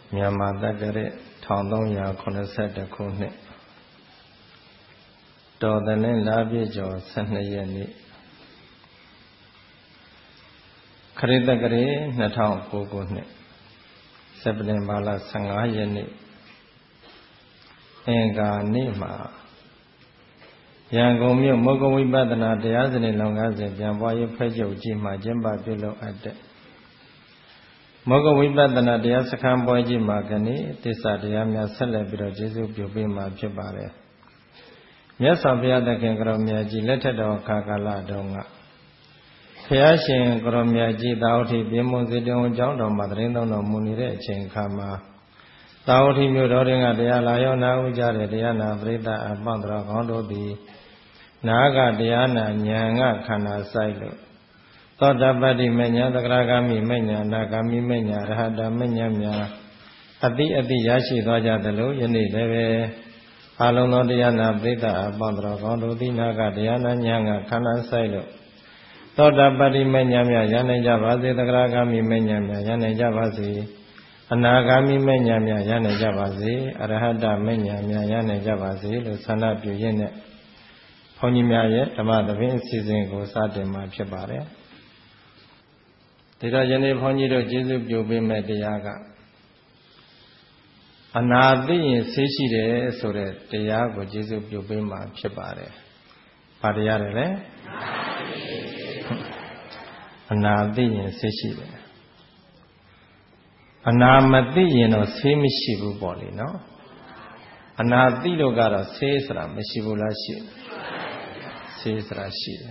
မြန်မာတက္ကရာ1382ခုနှစ်တော်သလင်းလပြည့်ကျော်12ရက်နေ့ခရစ်တက္ကရာ2009ခုနှစ်စက်တင်ဘာလ15ရက်နေ့အင်္ဂါနေ့မှာရန်ကုန်မြို့မုဂ္ဂဝိပဿနာတရားစနစ်လောင်ကားစဉ်ပြန်ပွားရေးဖွဲ့ချုပ်ကြီးမှကျင်းပပြုလုပ်အပ်တဲ့မုဂ္ဂဝိပဿနာတရားစခန်းပွဲကြီးမှာကနေ့သစ္စာတရားများဆက်လက်ပြီးတော့ကျေးဇူးပြုပေးမှာဖြစ်ပါတယ်။မြတ်စွာဘုရားသခင်ကိုရောမြတ်ကြီးလက်ထက်တော်ခါကာလတုန်းကဘုရားရှင်ကိုရောမြတ်ကြီးသာဝတိပြင်းမွန်စေတဝန်ကျောင်းတော်မှာသတင်းသုံးတော်မူနေတဲ့အချိန်ခါမှာသာဝတိမြို့တော်တွင်ကတရားလာရောက်နာဥကြတဲ့တရားနာပရိသတ်အပေါင်းတော်ကောင်းတို့သည်နာကတရားနာဉာဏ်ကခန္ဓာဆိုင်လို့သောတပတ္တိမဉ္ဇသကရာဂာမိမဉ္ဇအနာဂာမိမဉ္ဇရဟတမဉ္ဇများအတိရရှိသွားကြသလိုယနေ့လည်းပဲအလုံးသောတရားနာပရိသတ်အပေါင်းတော်ကောင်းတို့သည်နာကတရားနာဉာဏ်ကခန္ဓာဆိုင်လို့သောတပတ္တိမဉ္ဇများရနိုင်ကြပါစေသကရာဂာမိမဉ္ဇများရနိုင်ကြပါစေအနာဂာမိမဉ္ဇများရနိုင်ကြပါစေအရဟတမဉ္ဇများရနိုင်ကြပါစေလို့ဆန္ဒပြုရင်းနဲ့ဘုန်းကြီးများရဲ့ဓမ္မသဘင်အစီအစဉ်ကိုစတင်မှာဖြစ်ပါတယ်ဒီတော့ယနေ့ဘုန်းကြီးတို့ကျေးဇူးပြုပေးမဲ့တရားကအနာသိရင်ဆေးရှိတယ်ဆိုတဲ့တရားကိုကျေးဇူးပြုပေးမှာဖြစ်ပါတယ်။ဘာတရားလဲလဲအနာသိရင်ဆေးရှိတယ်အနာမသိရင်တော့ဆေးမရှိဘူးပေါ့လေနော်အနာသိလို့ကတော့ဆေးဆိုတာမရှိဘူးလားရှိဆေးဆိုတာရှိတယ်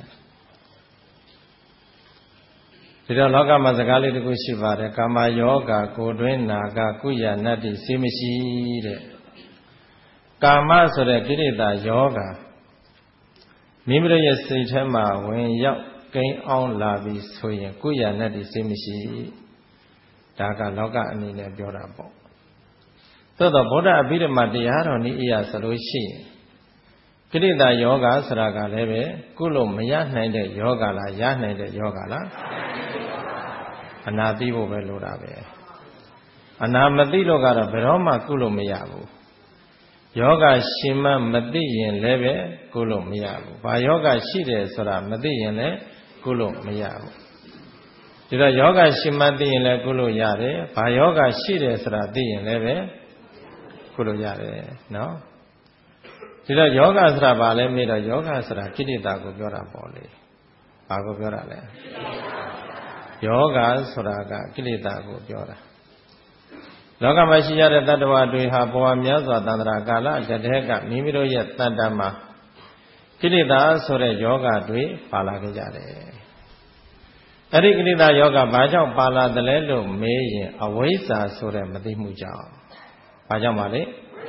ဒီတော့လောကမှာစကားလေးတစ်ခုရှိပါတယ်ကာမယောဂကိုယ်တွင်းနာကကုယနတ္တိဆေးမရှိတဲ့ကာမဆိုတဲ့ကိလေသာယောဂမိမိတို့ရဲ့စိတ်ထဲမှာဝင်ရောက်ကိန်းအောင်လာပြီးဆိုရင်ကုယနတ္တိဆေးမရှိဒါကလောကအနေနဲ့ပြောတာပေါ့သို့တော့ဗုဒ္ဓအဘိဓမ္မာတရားတော်နည်းအရာဆိုလို့ရှိရင်ကိလေသာယောဂဆိုတာကလည်းပဲကုလို့မရနိုင်တဲ့ယောဂလားရနိုင်တဲ့ယောဂလားအနာသိဖို့ပဲလိုတာပဲအနာမသိလို့ကတော့ဘယ်တော့မှကုလို့မရဘူးယောဂရှင်မမသိရင်လည်းပဲကုလို့မရဘူးဘာယောဂရှိတယ်ဆိုတာမသိရင်လည်းကုလို့မရဘူးဒီတော့ယောဂရှင်မသိရင်လည်းကုလို့ရတယ်ဘာယောဂရှိတယ်ဆိုတာသိရင်လည်းပဲကုလို့ရတယ်နော်ဒီတော့ယောဂဆိုတာဘာလဲမေးတော့ယောဂဆိုတာကိလေသာကိုပြောတာပေါ့လေဘာကိုပြောတာလဲယောဂဆိုတာကကိလေသာကိုပြောတာလောကမှာရှိရတဲ့တ attva တွေဟာဘဝများစွာတန္တရာကာလတည်းကမိမိတို့ရဲ့တတ္တမှာကိလေသာဆိုတဲ့ယောဂတွေပါလာခဲ့ကြတယ်အဲ့ဒီကိလေသာယောဂဘာကြောင့်ပါလာတယ်လဲလို့မေးရင်အဝိဇ္ဇာဆိုတဲ့မသိမှုကြောင့်ဘာကြောင့်ပါလဲ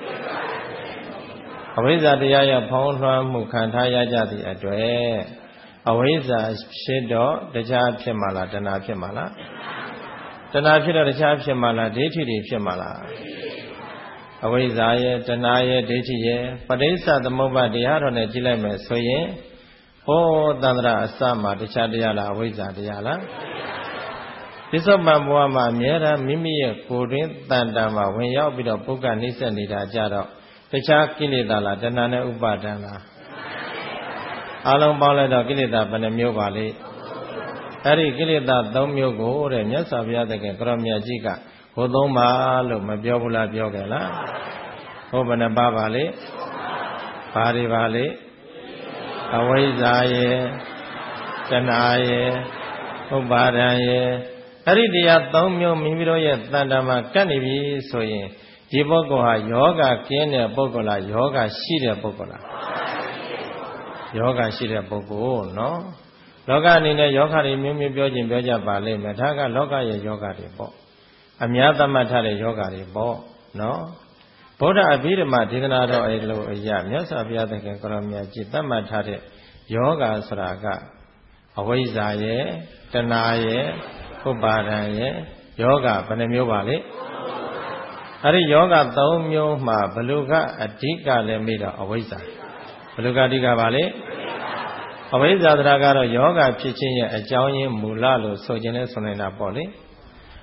အဝိဇ္ဇာတရားရဲ့ဖောင်းလွှမ်းမှုခံထားရကြသည့်အတွက်အဝိဇ္ဇာဖြစ်တော့တရားဖြစ်မှာလားတဏှာဖြစ်မှာလားတဏှာဖြစ်တော့တရားဖြစ်မှာလားဒိဋ္ဌိတွေဖြစ်မှာလားအဝိဇ္ဇာရဲ့တဏှာရဲ့ဒိဋ္ဌိရဲ့ပဋိစ္စသမုပ္ပါတရားတော်နဲ့ကြည့်လိုက်မယ်ဆိုရင်ဟောတန္တရာအစမှာတရားတရားလားအဝိဇ္ဇာတရားလားပစ္စုပန်ဘဝမှာအမြဲတမ်းမိမိရဲ့ကိုယ်တွင်တန်တန်မှာဝင်ရောက်ပြီးတော့ပုဂ္ဂနှိစ္စနေတာကြတော့တခြားကိလေသာလားတဏှာနဲ့ဥပါဒံလားအလုံးပေါင်းလိုက်တော့ကိလေသာဘယ်နှမျိုးပါလဲအဲ့ဒီကိလေသာ၃မျိုးကိုတဲ့မြတ်စွာဘုရားသခင်ကိုရောမြတ်ကြီးကဟို၃ပါးလို့မပြောဘူးလားပြောခဲ့လားဟိုဘယ်နှပါးပါလဲဘာတွေပါလဲအဝိဇ္ဇာရဲ့တဏှာရဲ့ဥပါဒံရဲ့အဲ့ဒီတရား၃မျိုးမိမိတို့ရဲ့တဏ္ဍာမှာကပ်နေပြီဆိုရင်ဒီပုဂ္ဂိုလ်ဟာယောဂကင်းတဲ့ပုဂ္ဂိုလ်လားယောဂရှိတဲ့ပုဂ္ဂိုလ်လားယောဂရှိတဲ့ပုဂ္ဂိုလ်နော်လောကအနေနဲ့ယောဂတွေမျိုးမျိုးပြောခြင်းပြောကြပါလိမ့်မယ်ဒါကလောကရဲ့ယောဂတွေပေါ့အများသတ်မှတ်ထားတဲ့ယောဂတွေပေါ့နော်ဗုဒ္ဓအဘိဓမ္မာဒေသနာတော်အဲ့လိုအရာမြတ်စွာဘုရားသခင်ကိုရောမြတ်ကြီးသတ်မှတ်ထားတဲ့ယောဂဆိုတာကအဝိဇ္ဇာရဲ့တဏှာရဲ့ဥပါဒံရဲ့ယောဂဘယ်နှမျိုးပါလဲအဲ့ဒီယောဂ၃မျိုးမှာဘလူကအဓိကလည်းမေးတော့အဝိဇ္ဇာဘလူကအဓိကပါလေအဝိဇ္ဇာတရားကတော့ယောဂဖြစ်ခြင်းရဲ့အကြောင်းရင်းမူလလို့ဆိုခြင်းနဲ့ဆိုနေတာပေါ့လေ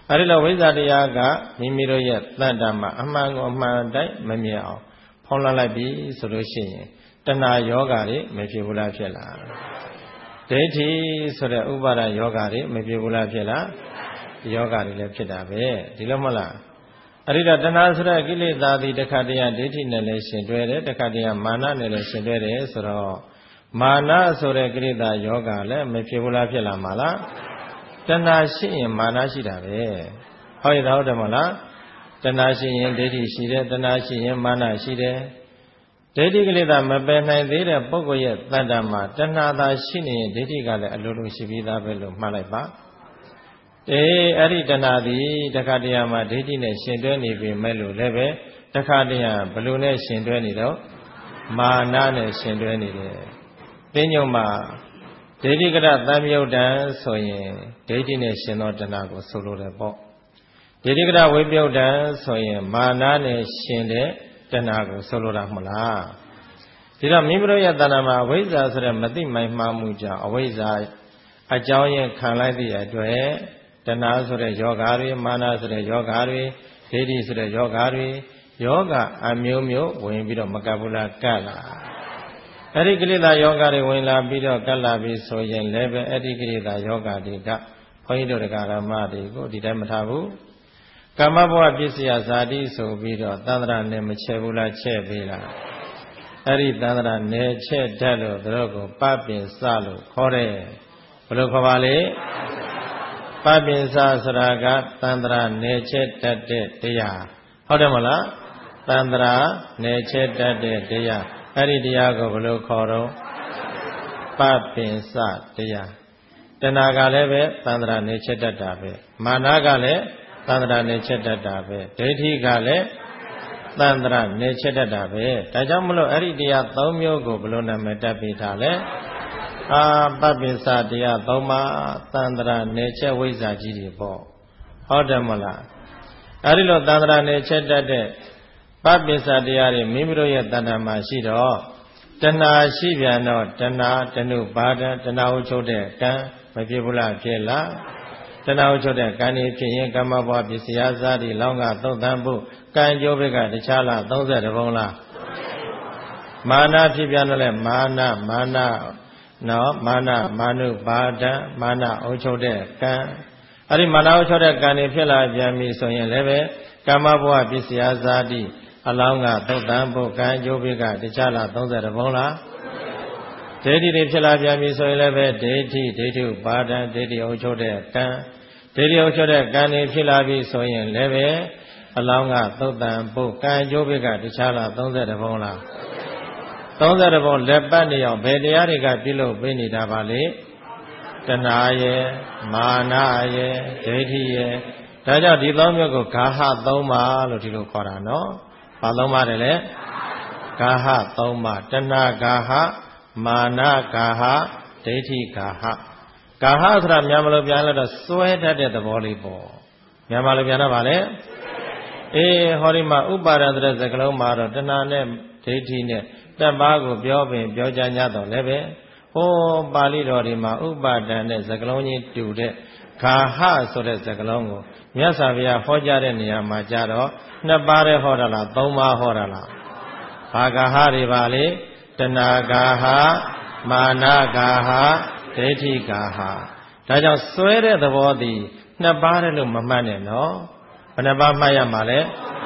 အဲ့ဒီလိုဝိဇ္ဇာတရားကမိမိတို့ရဲ့တဏ္ဍာမှာအမှန်ကိုအမှန်တိုင်းမမြင်အောင်ဖောင်းလွှမ်းလိုက်ပြီဆိုလို့ရှိရင်တဏှာယောဂတွေမဖြစ်ဘူးလားဖြစ်လားဒိဋ္ဌိဆိုတဲ့ဥပါဒယောဂတွေမဖြစ်ဘူးလားဖြစ်လားယောဂတွေလည်းဖြစ်တာပဲဒီလိုမဟုတ်လားအဲ့ဒီတော့တဏှာဆိုတဲ့ကိလေသာသည်တခါတည်းဒိဋ္ဌိနဲ့လည်းရှင်တွဲတယ်တခါတည်းမာနနဲ့လည်းရှင်တွဲတယ်ဆိုတော့မာနဆိုတဲ့ကိလေသာယောဂလည်းမဖြစ်ဘူးလားဖြစ်လာမှာလားတဏှာရှိရင်မာနရှိတာပဲဟုတ်ရဲ့ဟုတ်တယ်မဟုတ်လားတဏှာရှိရင်ဒိဋ္ဌိရှိတယ်တဏှာရှိရင်မာနရှိတယ်ဒိဋ္ဌိကိလေသာမပယ်နိုင်သေးတဲ့ပုဂ္ဂိုလ်ရဲ့တဏ္ဍာမှာတဏှာသာရှိနေရင်ဒိဋ္ဌိကလည်းအလိုလိုရှိပြီးသားပဲလို့မှတ်လိုက်ပါအဲ့ဒီတဏှာသည်တခါတည်းမှာဒိဋ္ဌိနဲ့ရှင်တွဲနေပြီမဲ့လို့လည်းပဲတခါတည်းဘလို့နဲ့ရှင်တွဲနေတော့မာနနဲ့ရှင်တွဲနေတယ်သိညုံမှာဒိဋ္ဌိကရသံယုတ်တံဆိုရင်ဒိဋ္ဌိနဲ့ရှင်သောတဏှာကိုဆိုလိုတယ်ပေါ့ဒိဋ္ဌိကရဝိပယုတ်တံဆိုရင်မာနနဲ့ရှင်တဲ့တဏှာကိုဆိုလိုတာမဟုတ်လားဒီတော့မိမိတို့ရဲ့တဏှာမှာအဝိဇ္ဇာဆိုတဲ့မသိမိုင်မှားမှုကြောင့်အဝိဇ္ဇာအကြောင်းရင်းခံလိုက်သည့်အတွက်တဏှာဆိုတဲ့ယောဂါတွေမာနဆိုတဲ့ယောဂါတွေဒိဋ္ဌိဆိုတဲ့ယောဂါတွေယောဂအမျိုးမျိုးဝင်ပြီးတော့မကပ်ဘူးလားကပ်လာအဲ့ဒီကိလေသာယောဂါတွေဝင်လာပြီးတော့ကပ်လာပြီးဆိုရင်လည်းပဲအဲ့ဒီကိလေသာယောဂါတွေကဘုန်းကြီးတို့တရားဓမ္မတွေကိုဒီတိုင်းမထားဘူးကာမဘဝပစ္စယဇာတိဆိုပြီးတော့သန္တရာနဲ့မချဲဘူးလားချဲပေးလားအဲ့ဒီသန္တရာနဲ့ချဲတတ်လို့တို့ကိုပပင်စလို့ခေါ်တယ်ဘယ်လိုခေါ်ပါလဲပပင်စဆိုတာကသန္တရာနဲ့ချဲတတ်တဲ့တရားဟုတ်တယ်မလားသန္တရာနဲ့ချဲတတ်တဲ့တရားအဲ့ဒီတရားကိုဘယ်လိုခေါ်တော့ပပင်စတရားတဏှာကလည်းပဲသန္တရာနဲ့ချဲတတ်တာပဲမာနကလည်းသန္တရာနဲ့ချက်တတ်တာပဲဒိဋ္ဌိကလည်းသန္တရာနဲ့ချက်တတ်တာပဲဒါကြောင့်မလို့အဲ့ဒီတရား၃မျိုးကိုဘယ်လိုနာမည်တက်ပေးထားလဲပပ္ပိစတရား၃ပါးသန္တရာနဲ့ချက်ဝိဇ္ဇာကြီးတွေပေါ့ဟုတ်တယ်မလားအဲ့ဒီလိုသန္တရာနဲ့ချက်တတ်တဲ့ပပ္ပိစတရားတွေမိမိတို့ရဲ့တဏ္ဍာမှာရှိတော့တဏှာရှိပြန်တော့တဏှာတဏှုပါဒတဏှာကိုချုပ်တဲ့ကံမဖြစ်ဘူးလားဖြစ်လားတဏှာကိုချုပ်တဲ့ကံဤဖြစ်ရင်ကမ္မဘဝပစ္စယဇာတိလောင်းကသုတ်တံဖို့ကံကြိုးဘက်ကတခြားလား30ဘုံလားမာနဖြစ်ပြန်တော့လဲမာနနော်မာနမာနုပါဒမာနအုပ်ချုပ်တဲ့ကံအဲ့ဒီမာနအုပ်ချုပ်တဲ့ကံဤဖြစ်လာပြန်ပြီဆိုရင်လည်းပဲကမ္မဘဝပစ္စယဇာတိအလောင်းကသုတ်တံဖို့ကံကြိုးဘက်ကတခြားလား30ဘုံလားဒိဋ္ဌိတွေဖြစ်လာပြန်ပြီဆိုရင်လည်းပဲဒိဋ္ဌိဥပါဒံဒိဋ္ဌိအုပ်ချုပ်တဲ့ကံဒိဋ္ဌိအုပ်ချုပ်တဲ့ကံတွေဖြစ်လာပြီဆိုရင်လည်းပဲအလောင်းကသုတ်တံပုတ်ကံကျိုးဘက်ကတခြားလား30ဘုံလား30ဘုံလက်ပတ်နေအောင်ဘယ်တရားတွေကပြုလုပ်ပေးနေတာပါလေတဏှာရဲ့မာနရဲ့ဒိဋ္ဌိရဲ့ဒါကြောင့်ဒီ၃မျိုးကိုဂါဟ၃ပါးလို့ဒီလိုခေါ်တာနော်ဘာ၃ပါးတယ်လဲဂါဟ၃ပါးတဏှာဂါဟမာနဂါဟဒိဋ္ဌိဂါဟဂါဟဆိုတာမြန်မာလိုပြန်လို့တော့စွဲတတ်တဲ့သဘောလေးပေါ့မြန်မာလိုပြန်တော့ဗာလဲဟောဒီမှာဥပါဒတဲ့စကားလုံးမှာတော့တဏှာနဲ့ဒိဋ္ဌိနဲ့တပ်ပါးကိုပြောပင်ပြောကြညတော့လည်းပဲဟောပါဠိတော်ဒီမှာဥပါဒနဲ့စကားလုံးကြီးတူတဲ့ဂါဟဆိုတဲ့စကားလုံးကိုမြတ်စွာဘုရားဟောကြားတဲ့နေရာမှာကြတော့2ပါးတဲ့ဟောတာလား3ပါးဟောတာလားဘာဂါဟတွေပါလေတဏှာဂါဟမာနဂါဟဒိဋ္ဌိဂါဟဒါကြောင့်စွဲတဲ့သဘောသည်2ပါးတယ်လို့မမှတ်နဲ့နော်ဘယ်နှပါးမှတ်ရမှာလဲ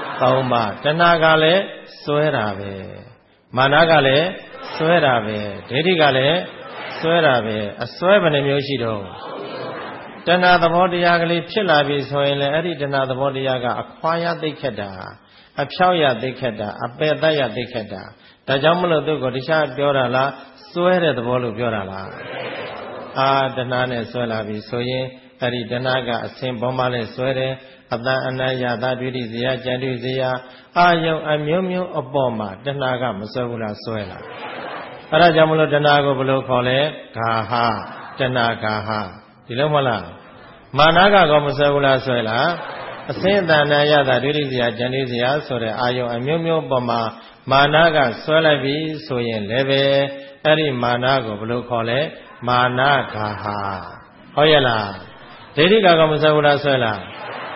3ပါးတဏှာကလည်းစွဲတာပဲမာနကလည်းစွဲတာပဲဒိဋ္ဌိကလည်းစွဲတာပဲအစွဲဘယ်နှမျိုးရှိတော့တဏှာသဘောတရားကလေးဖြစ်လာပြီဆိုရင်လည်းအဲ့ဒီတဏှာသဘောတရားကအခွာရသိခက်တာအဖြောက်ရသိခက်တာအပယ်တတ်ရသိခက်တာဒါကြောင့်မလို့သူကတခြားပြောတာလားစွဲတဲ့သဘောလို့ပြောတာလားတဏှာနဲ့စွဲလာပြီဆိုရင်အဲ့ဒီတဏှာကအစဉ်ပေါ်မှာလဲစွဲတယ်အတန်အနယသာတွေ့တိဇေယကြံတွေ့ဇေယအာယုံအမျိုးမျိုးအပေါ်မှာတဏှာကမစွဲဘူးလားစွဲလားအဲ့ဒါကြောင့်မလို့တဏှာကိုဘယ်လိုခေါ်လဲဂါဟတဏှာဂါဟဒီလိုမဟုတ်လားမာနကောမစွဲဘူးလားစွဲလားအစဉ်အတန်အနယသာတွေ့တိဇေယကြံတွေ့ဇေယဆိုတဲ့အာယုံအမျိုးမျိုးအပေါ်မှာမာနကစွဲလိုက်ပြီဆိုရင်လည်းပဲအဲ့ဒီမာနကိုဘယ်လိုခေါ်လဲမာနဂါဟဟုတ်ရဲ့လားဒိဋ္ဌိကောမစွဲဘူးလားစွဲလား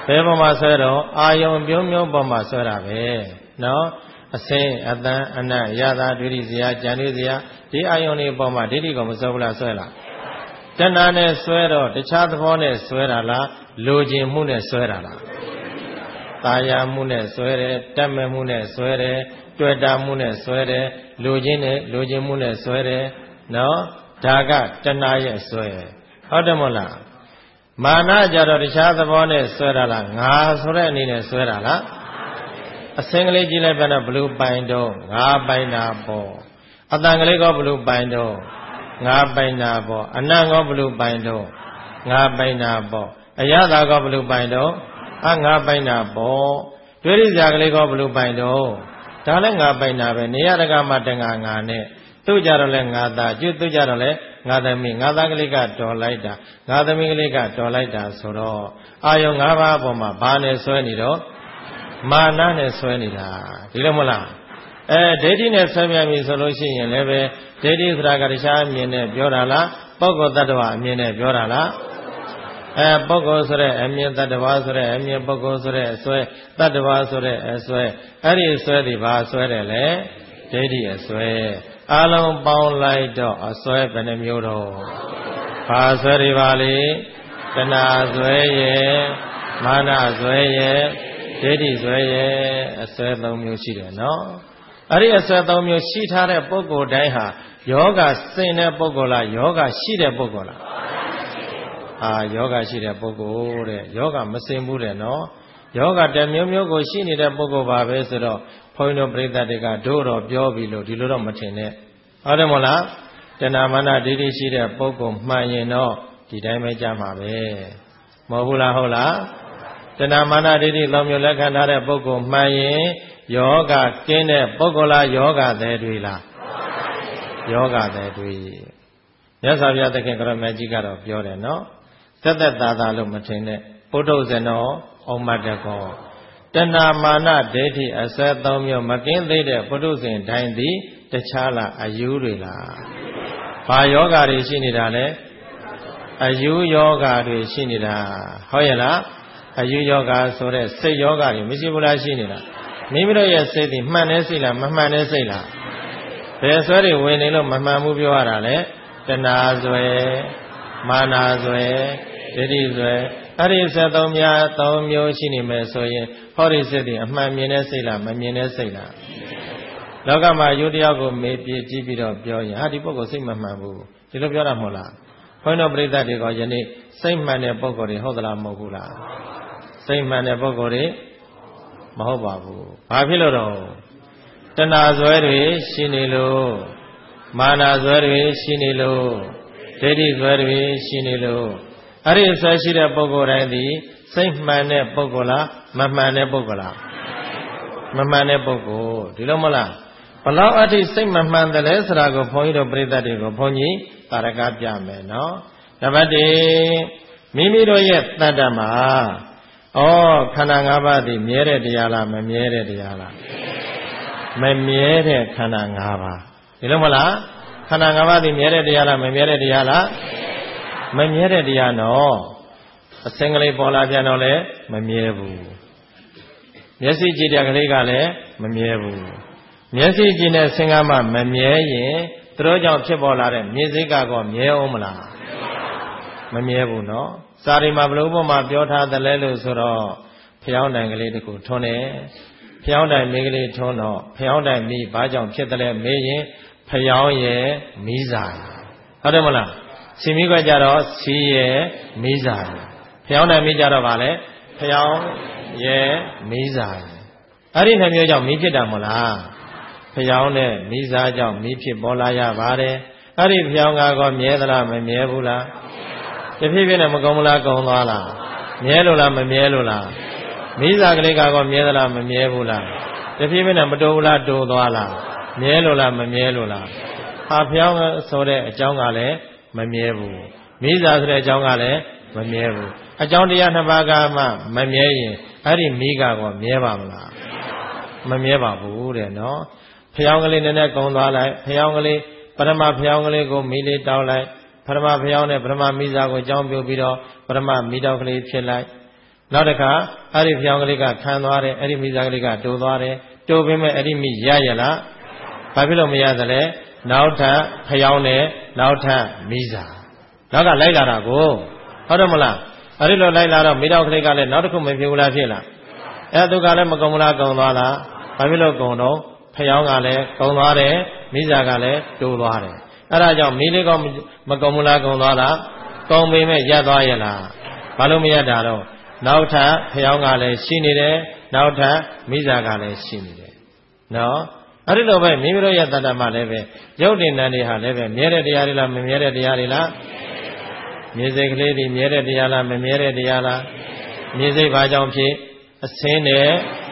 ဘယ်ပေါ်မှာဆွဲတော့အာယုံပြုံးမျိုးပေါ်မှာဆွဲတာပဲနော်အစင်းအတန်အနတ်ရတာဒွိဋ္ဌိဇယကြံတွေ့ဇယဒီအာယုံတွေပေါ်မှာဒိဋ္ဌိကိုမဆွဲဘူးလားဆွဲလားတဏှာနဲ့ဆွဲတော့တခြားသဘောနဲ့ဆွဲတာလားလိုချင်မှုနဲ့ဆွဲတာလားတာယာမှုနဲ့ဆွဲတယ်တတ်မဲ့မှုနဲ့ဆွဲတယ်တွေ့တာမှုနဲ့ဆွဲတယ်လိုချင်မှုနဲ့ဆွဲတယ်နော်ဒါကတဏှာရဲ့ဆွဲဟုတ်တယ်မဟုတ်လားမာနကြတော့တခြားသဘောနဲ့ဆွဲတာလားငါဆိုတဲ့အနေနဲ့ဆွဲတာလားအစင်ကလေးကြည့်လိုက်ပြန်တော့ဘလူပိုင်တော့ငါပိုင်တာပေါ့အတန်ကလေးကဘလူပိုင်တော့ငါပိုင်တာပေါ့အနံ့ကဘလူပိုင်တော့ငါပိုင်တာပေါ့အရသာကဘလူပိုင်တော့ငါပိုင်တာပေါ့ဒွိဋ္ဌိဇာကလေးကဘလူပိုင်တော့ဒါလည်းငါပိုင်တာပဲနေရတကမှတငါငါနဲ့သူ့ကြတော့လဲငါသားကျွတ်သူ့ကြတော့လဲငါသမီးငါသားကလေးကတော်လိုက်တာငါသမီးကလေးကတော်လိုက်တာဆိုတော့အာယုံ၅ပါးအပေါ်မှာဘာနဲ့ဆွဲနေတော့မာနနဲ့ဆွဲနေတာဒီလိုမလားဒိဋ္ဌိနဲ့ဆွဲပြန်ပြီဆိုလို့ရှိရင်လည်းပဲဒိဋ္ဌိဆိုတာကတခြားအမြင်နဲ့ပြောတာလားပုဂ္ဂိုလ်တ attva အမြင်နဲ့ပြောတာလားပုဂ္ဂိုလ်ဆိုတဲ့အမြင်တ attva ဆိုတဲ့အမြင်ပုဂ္ဂိုလ်ဆိုတဲ့အစွဲတ attva ဆိုတဲ့အစွဲအဲ့ဒီအစွဲဒီဘာအစွဲတယ်လဲဒိဋ္ဌိအစွဲအလုံးပေါင်းလိုက်တော့အစွဲဘယ်နှမျိုးတော့ဘာအစွဲတွေပါလေတဏှာအစွဲရဲ့မာနအစွဲရဲ့ဒိဋ္ဌိအစွဲရဲ့အစွဲ၃မျိုးရှိတယ်နော်အဲ့ဒီအစွဲ၃မျိုးရှိထားတဲ့ပုဂ္ဂိုလ်တိုင်းဟာယောဂစင်တဲ့ပုဂ္ဂိုလ်လားယောဂရှိတဲ့ပုဂ္ဂိုလ်လားယောဂရှိတဲ့ပုဂ္ဂိုလ်တဲ့ယောဂမစင်ဘူးတဲ့နော်ယောဂတမျိုးမျိုးကိုရှိနေတဲ့ပုဂ္ဂိုလ်ပါပဲဆိုတော့ဘုန်းကြီးတို့ပြိဿတွေကတို့တော့ပြောပြီလို့ဒီလိုတော့မထင်နဲ့ဟုတ်တယ်မဟုတ်လားတဏမာနဒိဋ္ဌိရှိတဲ့ပုဂ္ဂိုလ်မှန်ရင်တော့ဒီတိုင်းပဲကြမှာပဲမဟုတ်ဘူးလားဟုတ်လားတဏမာနဒိဋ္ဌိ၃မျိုးလက်ခံထားတဲ့ပုဂ္ဂိုလ်မှန်ရင်ယောဂကင်းတဲ့ပုဂ္ဂိုလ်လားယောဂသည်တွေလားယောဂသည်တွေမြတ်စွာဘုရားသခင်ကရမကြီးကတော့ပြောတယ်နော်သက်သက်သာသာလို့မထင်နဲ့ပုထုဇဏောဩမတကောတဏမာနဒိဋ္ဌိအစဲ၃မျိုးမကင်းသေးတဲ့ပုထုဇဉ်တိုင်းသည်တခြားလားအယူတွေလားဘာယောဂတွေရှိနေတာလဲအယူယောဂတွေရှိနေတာဟုတ်ရဲ့လားအယူယောဂဆိုတဲ့စိတ်ယောဂတွေမရှိဘူးလားရှိနေတာမိမိတို့ရဲ့စိတ်ဒီမှန်တဲ့စိတ်လားမမှန်တဲ့စိတ်လားဘယ်ဆွဲတွေဝင်နေလို့မမှန်ဘူးပြောရတာလဲတဏှာဆွဲမာနဆွဲဒိဋ္ဌိဆွဲအဲ့ဒီ73မျိုးရှိနေမယ်ဆိုရင်ဟောဒီစိတ်ဒီအမှန်မြင်တဲ့စိတ်လားမမြင်တဲ့စိတ်လားလောကမှာယုတ်တရားကိုမေးပြကြည့်ပြီးတော့ပြောရင်ဒီပုဂ္ဂိုလ်စိတ်မမှန်ဘူးဒီလိုပြောတာမဟုတ်လားဘုန်းတော်ပရိသတ်တွေကယနေ့စိတ်မှန်တဲ့ပုဂ္ဂိုလ်တွေဟုတ်သလားမဟုတ်ဘူးလားစိတ်မှန်တဲ့ပုဂ္ဂိုလ်တွေမဟုတ်ပါဘူးဘာဖြစ်လို့တော့တဏှာဇွဲတွေရှိနေလို့မာနဇွဲတွေရှိနေလို့ဒိဋ္ဌိဇွဲတွေရှိနေလို့အဲ့ဒီဆွဲရှိတဲ့ပုဂ္ဂိုလ်တိုင်းသည်စိတ်မှန်တဲ့ပုဂ္ဂိုလ်လားမမှန်တဲ့ပုဂ္ဂိုလ်လားမမှန်တဲ့ပုဂ္ဂိုလ်ဒီလိုမဟုတ်လားဘလောက်အထိစိတ်မမှန်တယ်လဲဆိုတာကိုဘုန်းကြီးတို့ပြိဿတွေကိုဘုန်းကြီးတာရကပြမယ်နော်နံပါတ်1မိမိတို့ရဲ့တတ္တမှာခန္ဓာ၅ပါးသည်မြဲတဲ့တရားလားမမြဲတဲ့တရားလားမမြဲတဲ့ခန္ဓာ၅ပါးဒီလိုမဟုတ်လားခန္ဓာ၅ပါးသည်မြဲတဲ့တရားလားမမြဲတဲ့တရားလားမမြဲတဲ့တရားနော်အစင်ကလေးပေါ်လာပြန်တော့လည်းမမြဲဘူးမျက်စိကြည့်တဲ့ကလေးကလည်းမမြဲဘူးမျက်စိကြည့်တဲ့စင်ကားမှမမြဲရင်သူတို့ကြောင့်ဖြစ်ပေါ်လာတဲ့မြင်စိတ်ကောမြဲအောင်မလားမမြဲဘူးနော်စာရီမှာဘလို့ပေါ်မှာပြောထားတယ်လဲလို့ဆိုတော့ဖျောင်းတိုင်ကလေးတခုထွန်းတယ်ဖျောင်းတိုင်မိကလေးထွန်းတော့ဖျောင်းတိုင်မိဘာကြောင့်ဖြစ်တယ်လဲမေးရင်ဖျောင်းရဲ့မိစာဟုတ်တယ်မလားစီမိခွက်ကြတော့စီရဲ့မိစာဖျောင်းတိုင်မိကြတော့ဗာလဲဖျောင်းရဲ့မိစာအဲ့ဒီနှမျိုးကြောင့်မိဖြစ်တာမလားဖျောင်းနဲ့မိစာကြောင့်မိဖြစ်ပေါ်လာရပါတယ်အဲ့ဒီဖျောင်းကောမြဲသလားမမြဲဘူးလားတဖြည်းဖြည်းနဲ့မကုံမလားကုံသွားလားမြဲလို့လားမမြဲလို့လားမိစာကလေးကောမြဲသလားမမြဲဘူးလားတဖြည်းဖြည်းနဲ့မတိုးဘူးလားတိုးသွားလားမြဲလို့လားမမြဲလို့လားဖျောင်းဆိုတဲ့အကြောင်းကလည်းမမြဲဘူးမိစာဆိုတဲ့အကြောင်းကလည်းမမြဲဘူးအကြောင်းတရားနှစ်ပါးကမှမမြဲရင်အဲ့ဒီမိကောမြဲပါမလားမမြဲပါဘူးတဲ့နော်ဖျောင်းကလေးနည်းနည်းကုံသွားလိုက်ဖျောင်းကလေးပထမဖျောင်းကလေးကိုမိလေးတောက်လိုက်ပထမဖျောင်းနဲ့ပထမမိစာကိုကြောင်းပြုတ်ပြီးတော့ပထမမိတောက်ကလေးဖြစ်လိုက်နောက်တစ်ခါအဲ့ဒီဖျောင်းကလေးကခံသွားတယ်အဲ့ဒီမိစားကလေးကတိုးသွားတယ်တိုးပေမဲ့အဲ့ဒီမိရရလားဘာဖြစ်လို့မရသလဲနောက်ထပ်ဖျောင်းနဲ့နောက်ထပ်မိစားနောက်ကလိုက်လာတာကိုဟုတ်တယ်မလားအဲ့ဒီလိုလိုက်လာတော့မိတော့ကလေးကလည်းနောက်တစ်ခုမဖြစ်ဘူးလားဖြစ်လားအဲ့သူကလည်းမကုံဘူးလားကုံသွားလားဘာဖြစ်လို့ကုံတော့ဖျောင်းကလည်းကုံသွားတယ်မိစားကလည်းတိုးသွားတယ်အဲ့ဒါကြောင့်မိလေးကမကုံဘူးလားကုံသွားလားကုံပေမဲ့ရပ်သွားရဲ့လားဘာလို့မရတာတော့နောက်ထပ်ဖျောင်းကလည်းရှိနေတယ်နောက်ထပ်မိစားကလည်းရှိနေတယ်နော်အဲ့ဒီလိုပဲမိမိတို့ရဲ့တဏ္ဍာမှာလည်းပဲရုပ်တင်နံတွေဟာလည်းပဲမြဲတဲ့တရားတွေလားမမြဲတဲ့တရားတွေလားမြေစိတ်ကလေးတွေမြဲတဲ့တရားလားမမြဲတဲ့တရားလားမြေစိတ်ဘာကြောင့်ဖြစ်အစင်းနဲ့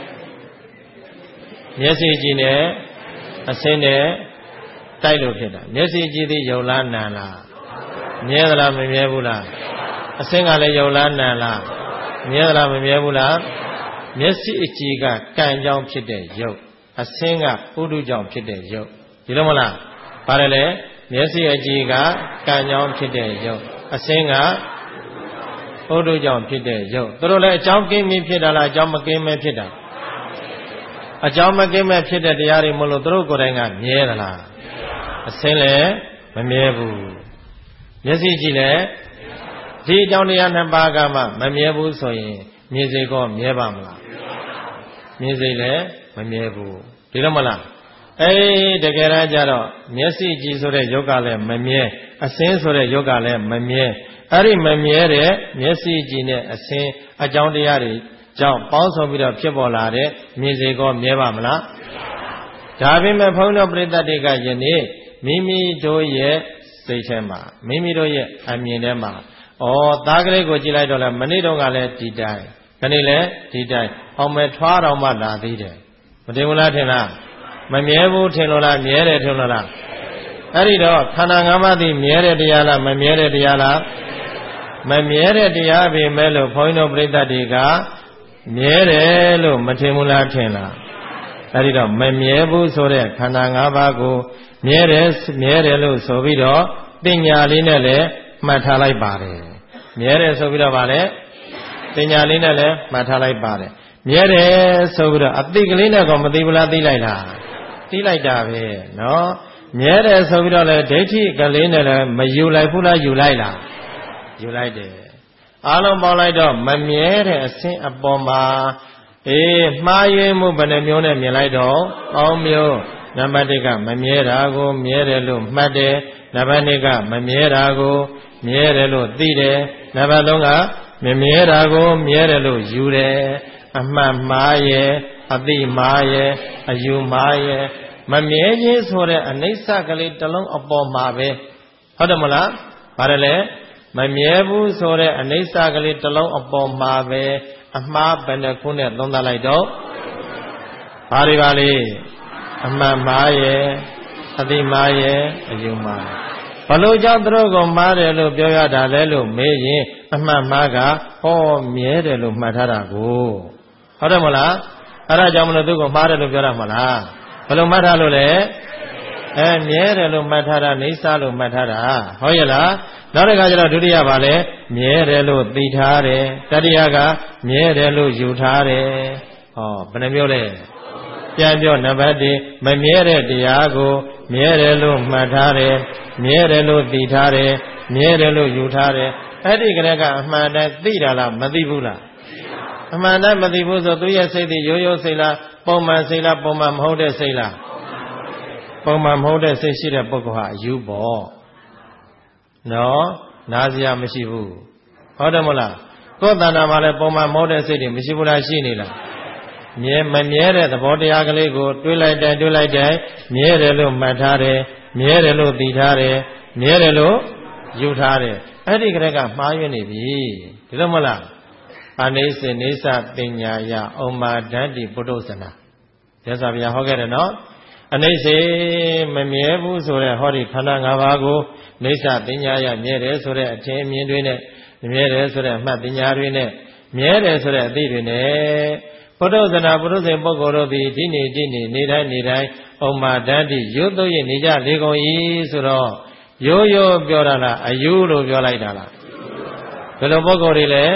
မျက်စိကြည့်နဲ့အစင်းနဲ့တိုက်လို့ဖြစ်တာမျက်စိကြည့်သည်ယုံလားနံလားမြဲသလားမမြဲဘူးလားအစင်းကလည်းယုံလားနံလားမြဲသလားမမြဲဘူးလားမျက်စိအကြည့်ကကံကြောင့်ဖြစ်တဲ့ယုတ်အစင်းကဥဒုကြောင့်ဖြစ်တဲ့ယုတ်ဒီလိုမလားပါတယ်လေမျက်စိအကြည့်ကကံကြောင့်ဖြစ်တဲ့ယုတ်အစင်းကဥဒုကြောင့်ဖြစ်တဲ့ယုတ်သူတို့လည်းအကြောင်းကင်းပြီးဖြစ်တာလားအကြောင်းမကင်းမဲ့ဖြစ်တာအကြောင်းမကင်းမဲ့ဖြစ်တဲ့တရားတွေမလို့သူတို့ကိုယ်တိုင်ကမြဲသလားအစင်းလည်းမမြဲဘူးမျက်စိကြည့်လည်းဒီအကြောင်းတရားနှစ်ပါးကမှမမြဲဘူးဆိုရင်မြင်စိတ်ကောမြဲပါမလားမြင်စိတ်လည်းမမြဲဘူးဒီလိုမလားတကယ်တမ်းကျတော့မျက်စိကြည့်ဆိုတဲ့ယောဂလည်းမမြဲအစင်းဆိုတဲ့ယောဂလည်းမမြဲအဲ့ဒီမမြဲတဲ့မျက်စိကြည့်နဲ့အစင်းအကြောင်းတရားတွေကြောင့်ပေါင်းစုံပြီးတော့ဖြစ်ပေါ်လာတဲ့မြင်စိတ်ကောမြဲပါမလားဒါပေမဲ့ဘုန်းတော်ပရိသတ်တွေကယနေ့မိမိတို့ရဲ့စိတ်ထဲမှာမိမိတို့ရဲ့အမြင်ထဲမှာသားကလေးကိုကြည့်လိုက်တော့လဲမနေ့တုန်းကလည်းဒီတိုင်းခဏလည်းဒီတိုင်းအောင်မဲ့ထွားတော်မှလာသေးတယ်မတင်ဘူးလားထင်လားမမြဲဘူးထင်လို့လားမြဲတယ်ထင်လို့လားအဲ့ဒီတော့ခန္ဓာ၅ပါးသည်မြဲတဲ့တရားလားမမြဲတဲ့တရားလားမမြဲတဲ့တရားပဲမဲ့လို့ဘုန်းကြီးတို့ပြိဿတွေကမြဲတယ်လို့မထင်ဘူးလားထင်လားအဲ့ဒီတော့မမြဲဘူးဆိုတဲ့ခန္ဓာ၅ပါးကိုမြဲတယ်လို့ဆိုပြီးတော့တင်ညာလေးနဲ့လည်းမှတ်ထားလိုက်ပါတယ်မြဲတယ်ဆိုပြီးတော့ဗာလဲတင်ညာလေးနဲ့လည်းမှတ်ထားလိုက်ပါတယ်မြဲတယ်ဆိုပြီးတော့အသိကလေးနဲ့ကောမသိဘူးလားသိလိုက်လားသိလိုက်တာပဲနော်မြဲတယ်ဆိုပြီးတော့လည်းဒိဋ္ဌိကလေးနဲ့လည်းမယူလိုက်ဘူးလားယူလိုက်လားယူလိုက်တယ်အားလုံးပေါင်းလိုက်တော့မမြဲတဲ့အဆင့်အပေါ်မှာမှားယွင်းမှုဘယ်နှမျိုးနဲ့မြင်လိုက်တော့ပေါင်းမျိုးနံပါတ်1ကမမြဲတာကိုမြဲတယ်လို့မှတ်တယ်နံပါတ်2ကမမြဲတာကိုမြဲတယ်လို့သိတယ်နံပါတ်3ကမမြဲတာကိုမြဲတယ်လို့ယူတယ်အမှတ်မှားရဲ့အသိမှားရဲ့အယူမှားရဲ့မမြဲခြင်းဆိုတဲ့အနိစ္စကလေးတစ်လုံးအပေါ်မှာပဲဟုတ်တယ်မလားပါတယ်လေမမြဲဘူးဆိုတဲ့အနိစ္စကလေးတစ်လုံးအပေါ်မှာပဲအမှားဘယ်နှခုနဲ့သုံးသပ်လိုက်တော့ဘာတွေပါလဲအမှတ်မှားရဲ့အသိမှားရဲ့အယူမှားဘလို့ကြောင့်သူတို့ကမှားတယ်လို့ပြောရတာလဲလို့မေးရင်အမှတ်မှားကဟောမြဲတယ်လို့မှတ်ထားတာကိုဟုတ်တယ်မလားအဲ့ဒါကြောင့်မလို့သူကမှားတယ်လို့ပြောတာမလားဘလို့မှတ်ထားလို့လဲမြဲတယ်လို့မှတ်ထားတာနေစာလို့မှတ်ထားတာဟုတ်ရဲ့လားနောက်တစ်ခါကျတော့ဒုတိယပါလဲမြဲတယ်လို့သိထားတယ်တတိယကမြဲတယ်လို့ယူထားတယ်ဟောဘယ်နှမျိုးလဲပြန်ပြောနံပါတ်1မမြဲတဲ့တရားကိုမြဲတယ်လို့မှတ်ထားတယ်မြဲတယ်လို့သိထားတယ်မြဲတယ်လို့ယူထားတယ်အဲ့ဒီကလေးကအမှန်တည်းသိတာလားမသိဘူးလားအမှန်တည်းမသိဘူးဆိုသူရဲ့စိတ်သည်ရိုးရိုးစိတ်လားပုံမှန်စိတ်လားပုံမှန်မဟုတ်တဲ့စိတ်လားပုံမှန်မဟုတ်တဲ့စိတ်ရှိတဲ့ပုဂ္ဂိုလ်ဟာအယူပေါ့နော်နားစရာမရှိဘူးဟုတ်တယ်မလားကိုယ်တဏ္ဍာမှာလည်းပုံမှန်မဟုတ်တဲ့စိတ်တွေမရှိဘူးလားရှိနေလားမမြဲတဲ့သဘောတရားကလေးကိုတွေးလိုက်တိုင်းမြဲတယ်လို့မှတ်ထားတယ်မြဲတယ်လို့သိထားတယ်မြဲတယ်လို့ယူထားတယ်အဲ့ဒီကလေးကမှားယွင်းနေပြီဒီလိုမလားအနိစ္စနေသပညာယဩမာဒန္တိပုထုဇနာရသော်ဗျာဟောခဲ့တယ်နော်အနိစ္စမမြဲဘူးဆိုတဲ့ဟောဒီခန္ဓာ၅ပါးကိုနေသပညာယမြဲတယ်ဆိုတဲ့အထင်အမြင်တွေနဲ့မြဲတယ်ဆိုတဲ့အမှတ်ပညာတွေနဲ့မြဲတယ်ဆိုတဲ့အသိတွေနဲ့ပုထုဇနာပုထုဇဉ်ပုဂ္ဂိုလ်တို့သည်ဒီနေ့နေတိုင်းဩမာဒန္တိရိုးသုံးရနေကြလေကုန်၏ဆိုတော့ရိုးပြောတာလားအယူလို့ပြောလိုက်တာလားဘယ်လိုပုဂ္ဂိုလ်တွေလဲဩ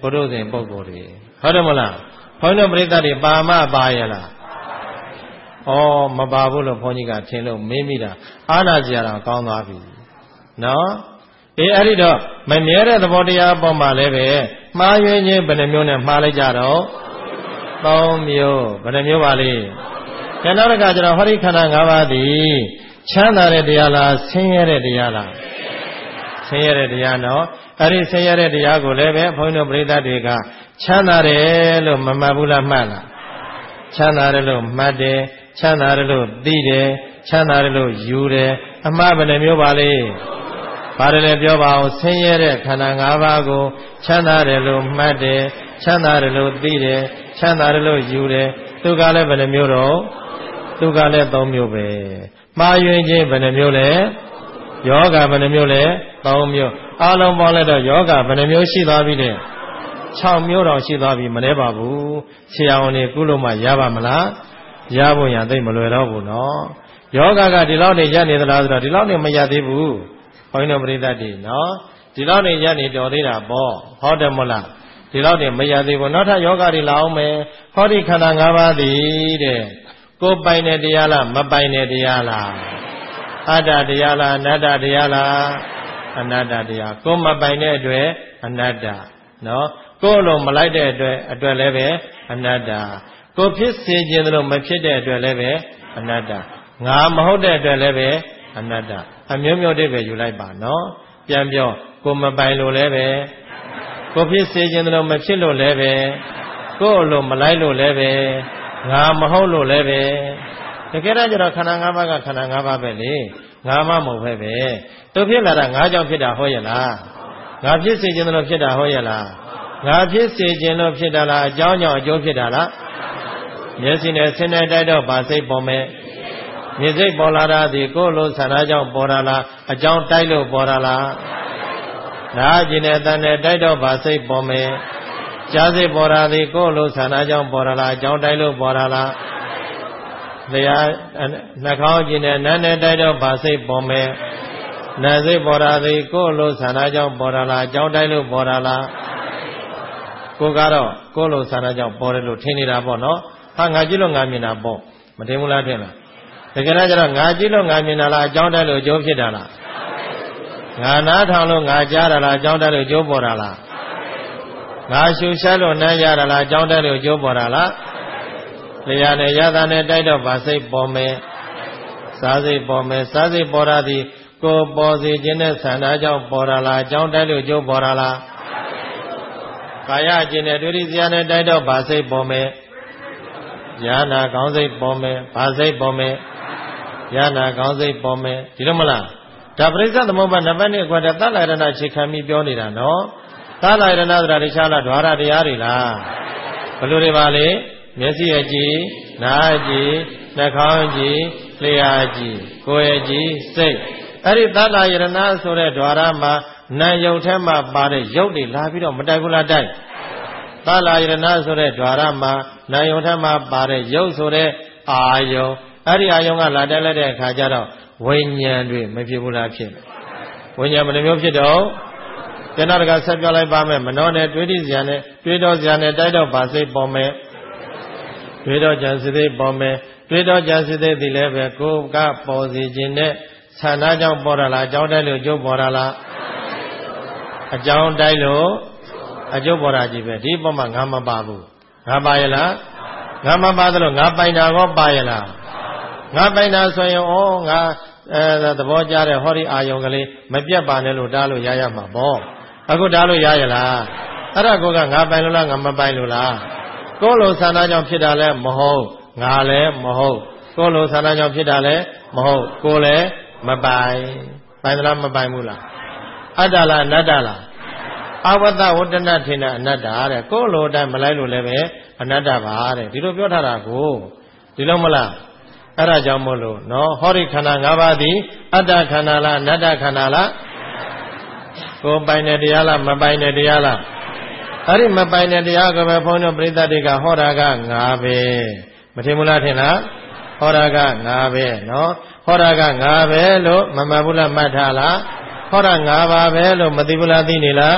ပုရုဇဉ်ပုဂ္ဂိုလ်တွေဟုတ်တယ်မလားဘုန်းကြီးတို့ပြိဿတွေပါမပါရလားဩမပါဘူးလို့ဘုန်းကြီးကထင်လို့မေးမိတာအားနာစရာတော့ကောင်းသွားပြီနော်အဲ့ဒီတော့မမြဲတဲ့သဘောတရားအပေါ်မှာလည်းပဲမှားယွင်းခြင်းဘယ်နှမျိုးနဲ့မှားလိုက်ကြတော့3မျိုးဘယ်နှမျိုးပါလိမ့်ကျန်တော့ကကျတော့ဟောဒီခန္ဓာ၅ပါးသည်ချမ်းသာတဲ့တရားလားဆင်းရဲတဲ့တရားလားဆင်းရဲတဲ့တရားနော်အဲ့ဒီဆင်းရဲတဲ့တရားကိုလည်းပဲဘုန်းကြီးတို့ပြိဿတွေကချမ်းသာတယ်လို့မမှတ်ဘူးလားမှတ်လားချမ်းသာတယ်လို့မှတ်တယ်ချမ်းသာတယ်လို့သိတယ်ချမ်းသာတယ်လို့ယူတယ်အမှားဘယ်နှမျိုးပါလိမ့်ပါတယ်လေပြောပါဦးဆင်းရဲတဲ့ခန္ဓာ၅ပါးကိုချမ်းသာတယ်လို့မှတ်တယ်ချမ်းသာတယ်လို့သိတယ်ချမ်းသာတယ်လို့ယူတယ်သူကလည်းဘယ်နှမျိုးတော့သူကလည်း3မျိုးပဲမှားယွင်းခြင်းဘယ်နှမျိုးလဲယောဂဘယ်နှမျိုးလဲ3မျိုးအလုံးပေါင်းလိုက်တော့ယောဂဘယ်နှမျိုးရှိသွားပြီလဲ6မျိုးတော့ရှိသွားပြီမနှဲပါဘူးဆရာဝန်တွေကုလို့မှရပါမလားရဖို့ရသိမလွယ်တော့ဘူးနော်ယောဂကဒီလောက်နေရနေသလားဆိုတော့ဒီလောက်နေမရသေးဘူးဘုန်းကြီးတို့ပရိသတ်တွေနော်ဒီလောက်နေရနေတော်သေးတာပေါ့ဟုတ်တယ်မလားဒီလောက်နေမရသေးဘူးနောက်ထပ်ယောဂတွေလာအောင်မယ်ဟောဒီခန္ဓာ၅ပါးသည်တဲ့ကိုပိုင်တဲ့တရားလားမပိုင်တဲ့တရားလားအတ္တတရားလားအနတ္တတရားလားအနတ္တတရားကိုမပိုင်တဲ့အတွက်အနတ္တနော်ကိုလိုမလိုက်တဲ့အတွက်လည်းပဲအနတ္တကိုဖြစ်စေခြင်းလို့မဖြစ်တဲ့အတွက်လည်းပဲအနတ္တငါမဟုတ်တဲ့အတွက်လည်းပဲအနတ္တအမျိုးမျိုးတွေပဲယူလိုက်ပါနော်ပြန်ပြောကိုမပိုင်လို့လည်းပဲကိုဖြစ်စေခြင်းလို့မဖြစ်လို့လည်းပဲကိုလိုမလိုက်လို့လည်းပဲငါမဟုတ်လို့လည်းပဲတကယ်တော့ကျတော့ခန္ဓာ၅ပါးကခန္ဓာ၅ပါးပဲလေငါမှမဟုတ်ပဲသူဖြစ်လာတာငါကြောင့်ဖြစ်တာဟုတ်ရဲ့လားငါဖြစ်စေခြင်းလို့ဖြစ်တာဟုတ်ရဲ့လားငါဖြစ်စေခြင်းလို့ဖြစ်တာလားအကြောင်းကြောင့်အကျိုးဖြစ်တာလားမျက်စိနဲ့ဆင်းတဲ့တိုက်တော့ဗာစိတ်ပေါ်မယ်မျက်စိပေါ်လာတာဒီကိုယ်လိုဆန္ဒကြောင့်ပေါ်တာလားအကြောင်းတိုက်လို့ပေါ်တာလားနားကျင်တဲ့တန်နဲ့တိုက်တော့ဗာစိတ်ပေါ်မယ်ကြားစိတ်ပေါ်တာဒီကိုယ်လိုဆန္ဒကြောင့်ပေါ်တာလားအကြောင်းတိုက်လို့ပေါ်တာလားတရားနှာခေါင်းကျင်တဲ့နားနဲ့တိုက်တော့ဗာစိတ်ပေါ်မယ်နားစိတ်ပေါ်တာဒီကိုယ်လိုဆန္ဒကြောင့်ပေါ်တာလားအကြောင်းတိုက်လို့ပေါ်တာလားကိုကတော့ကိုယ်လိုဆန္ဒကြောင့်ပေါ်တယ်လို့ထင်နေတာပေါ့နော်ဟာငါကြည့်လို့ငါမြင်တာပေါ့မထင်ဘူးလားထင်လားတကယ်တော့ကျတော့ငါကြည့်လို့ငါမြင်တာလားအကြောင်းတိုက်လို့အကျိုးဖြစ်တာလားငါနားထောင်လို့ငါကြားတာလားအကြောင်းတိုက်လို့အကျိုးပေါ်တာလားငါရှုရှားလို့နားရတာလားအကြောင်းတိုက်လို့အကျိုးပေါ်တာလားလျာနဲ့ရတာနဲ့တိုက်တော့ဗာစိတ်ပေါ်မယ်စားစိတ်ပေါ်မယ်စားစိတ်ပေါ်တာဒီကိုပေါ်စေခြင်းနဲ့ဆန္ဒကြောင့်ပေါ်တာလားအကြောင်းတိုက်လို့အကျိုးပေါ်တာလားကာယကျင်တဲ့ဒုတိယဇာနဲ့တိုက်တော့ဗာစိတ်ပေါ်မယ်ญาณကောင်းစိတ်ပေါ်မယ်ဗာစိတ်ပေါ်မယ်ญาณကောင်းစိတ်ပေါ်မယ်ဒီလိုမလားဒါပရိစ္ဆေသမုပ္ပါဒ်နံပါတ်1ကွာတဲ့သလရဏခြေခံပြီးပြောနေတာနော်သလရဏဆိုတာတခြားလားဓဝရတရားတွေလားဘယ်လိုတွေပါလဲမျက်စိအကြည့်နားအကြည့်နှာခေါင်းအကြည့်လျှာအကြည့်ကိုယ်အကြည့်စိတ်အဲ့ဒီသလရဏဆိုတဲ့ဓဝရမှာနာယုတ်ထဲမှာပါတဲ့ယုတ်တွေလာပြီးတော့မတိုက်ဘူးလားတိုက်သလယရဏဆိုတဲ့ဓဝရမှာနာယုံထမှာပါတဲ့ရုပ်ဆိုတဲ့အာယုံအဲ့ဒီအာယုံကလာတက်လိုက်တဲ့အခါကျတော့ဝိညာဉ်တွေမဖြစ်ဘူးလားဖြစ်ဝိညာဉ်ဘယ်နှမျိုးဖြစ်တော့ကျန်တော့ကဆက်ပြောလိုက်ပါမယ်မနောနဲ့တွေးတိစရာနဲ့တွေးတော့စရာနဲ့တိုက်တော့ဗာစိတ်ပေါ်မယ်တွေးတော့ကြံစိတ်ပေါ်မယ်တွေးတော့ကြံစိတ်ဒီလည်းပဲကိုယ်ကပေါ်စီခြင်းနဲ့ဆန္ဒကြောင့်ပေါ်တာလားအကြောင်းတိုက်လို့ကျုပ်ပေါ်တာလားအကြောင်းတိုက်လို့အကျုပ်ပေါ်တာကြီးပဲဒီပုံမှာငါမပါဘူးငါပါရလားငါမပါသလိုငါပိုင်တာကောပါရလားငါပိုင်တာဆိုရင်ဩငါသဘောကျတဲ့ဟောဒီအာယုံကလေးမပြတ်ပါနဲ့လို့တားလို့ရရမှာပေါ့အခုတားလို့ရရလားအဲ့ဒါကငါပိုင်လို့လားငါမပိုင်လို့လားကိုယ်လိုဆန္ဒကြောင့်ဖြစ်တာလည်းမဟုတ်ငါလည်းမဟုတ်ကိုယ်လိုဆန္ဒကြောင့်ဖြစ်တာလည်းမဟုတ်ကိုယ်လည်းမပိုင်ပိုင်သလားမပိုင်ဘူးလားအတ္တလားအနတ္တလားအဝတ္တဝတ္တနာထင်တဲ့အနတ္တတဲ့ကိုယ်လိုတိုင်းမလိုက်လို့လည်းပဲအနတ္တပါတဲ့ဒီလိုပြောထားတာကိုဒီလိုမလားအဲ့ဒါကြောင့်မို့လို့နော်ဟောဒီခန္ဓာ၅ပါးသည်အတ္တခန္ဓာလားအနတ္တခန္ဓာလားကိုယ်ပိုင်တဲ့တရားလားမပိုင်တဲ့တရားလားအဲ့ဒီမပိုင်တဲ့တရားကိုပဲဘုန်းတော်ပြိဿတွေကဟောတာက၅ပဲမထင်ဘူးလားထင်လားဟောတာက၅ပဲနော်ဟောတာက၅ပဲလို့မမှတ်ဘူးလားမှတ်ထားလားဟောတာ၅ပါးပဲလို့မသိဘူးလားသိနေလား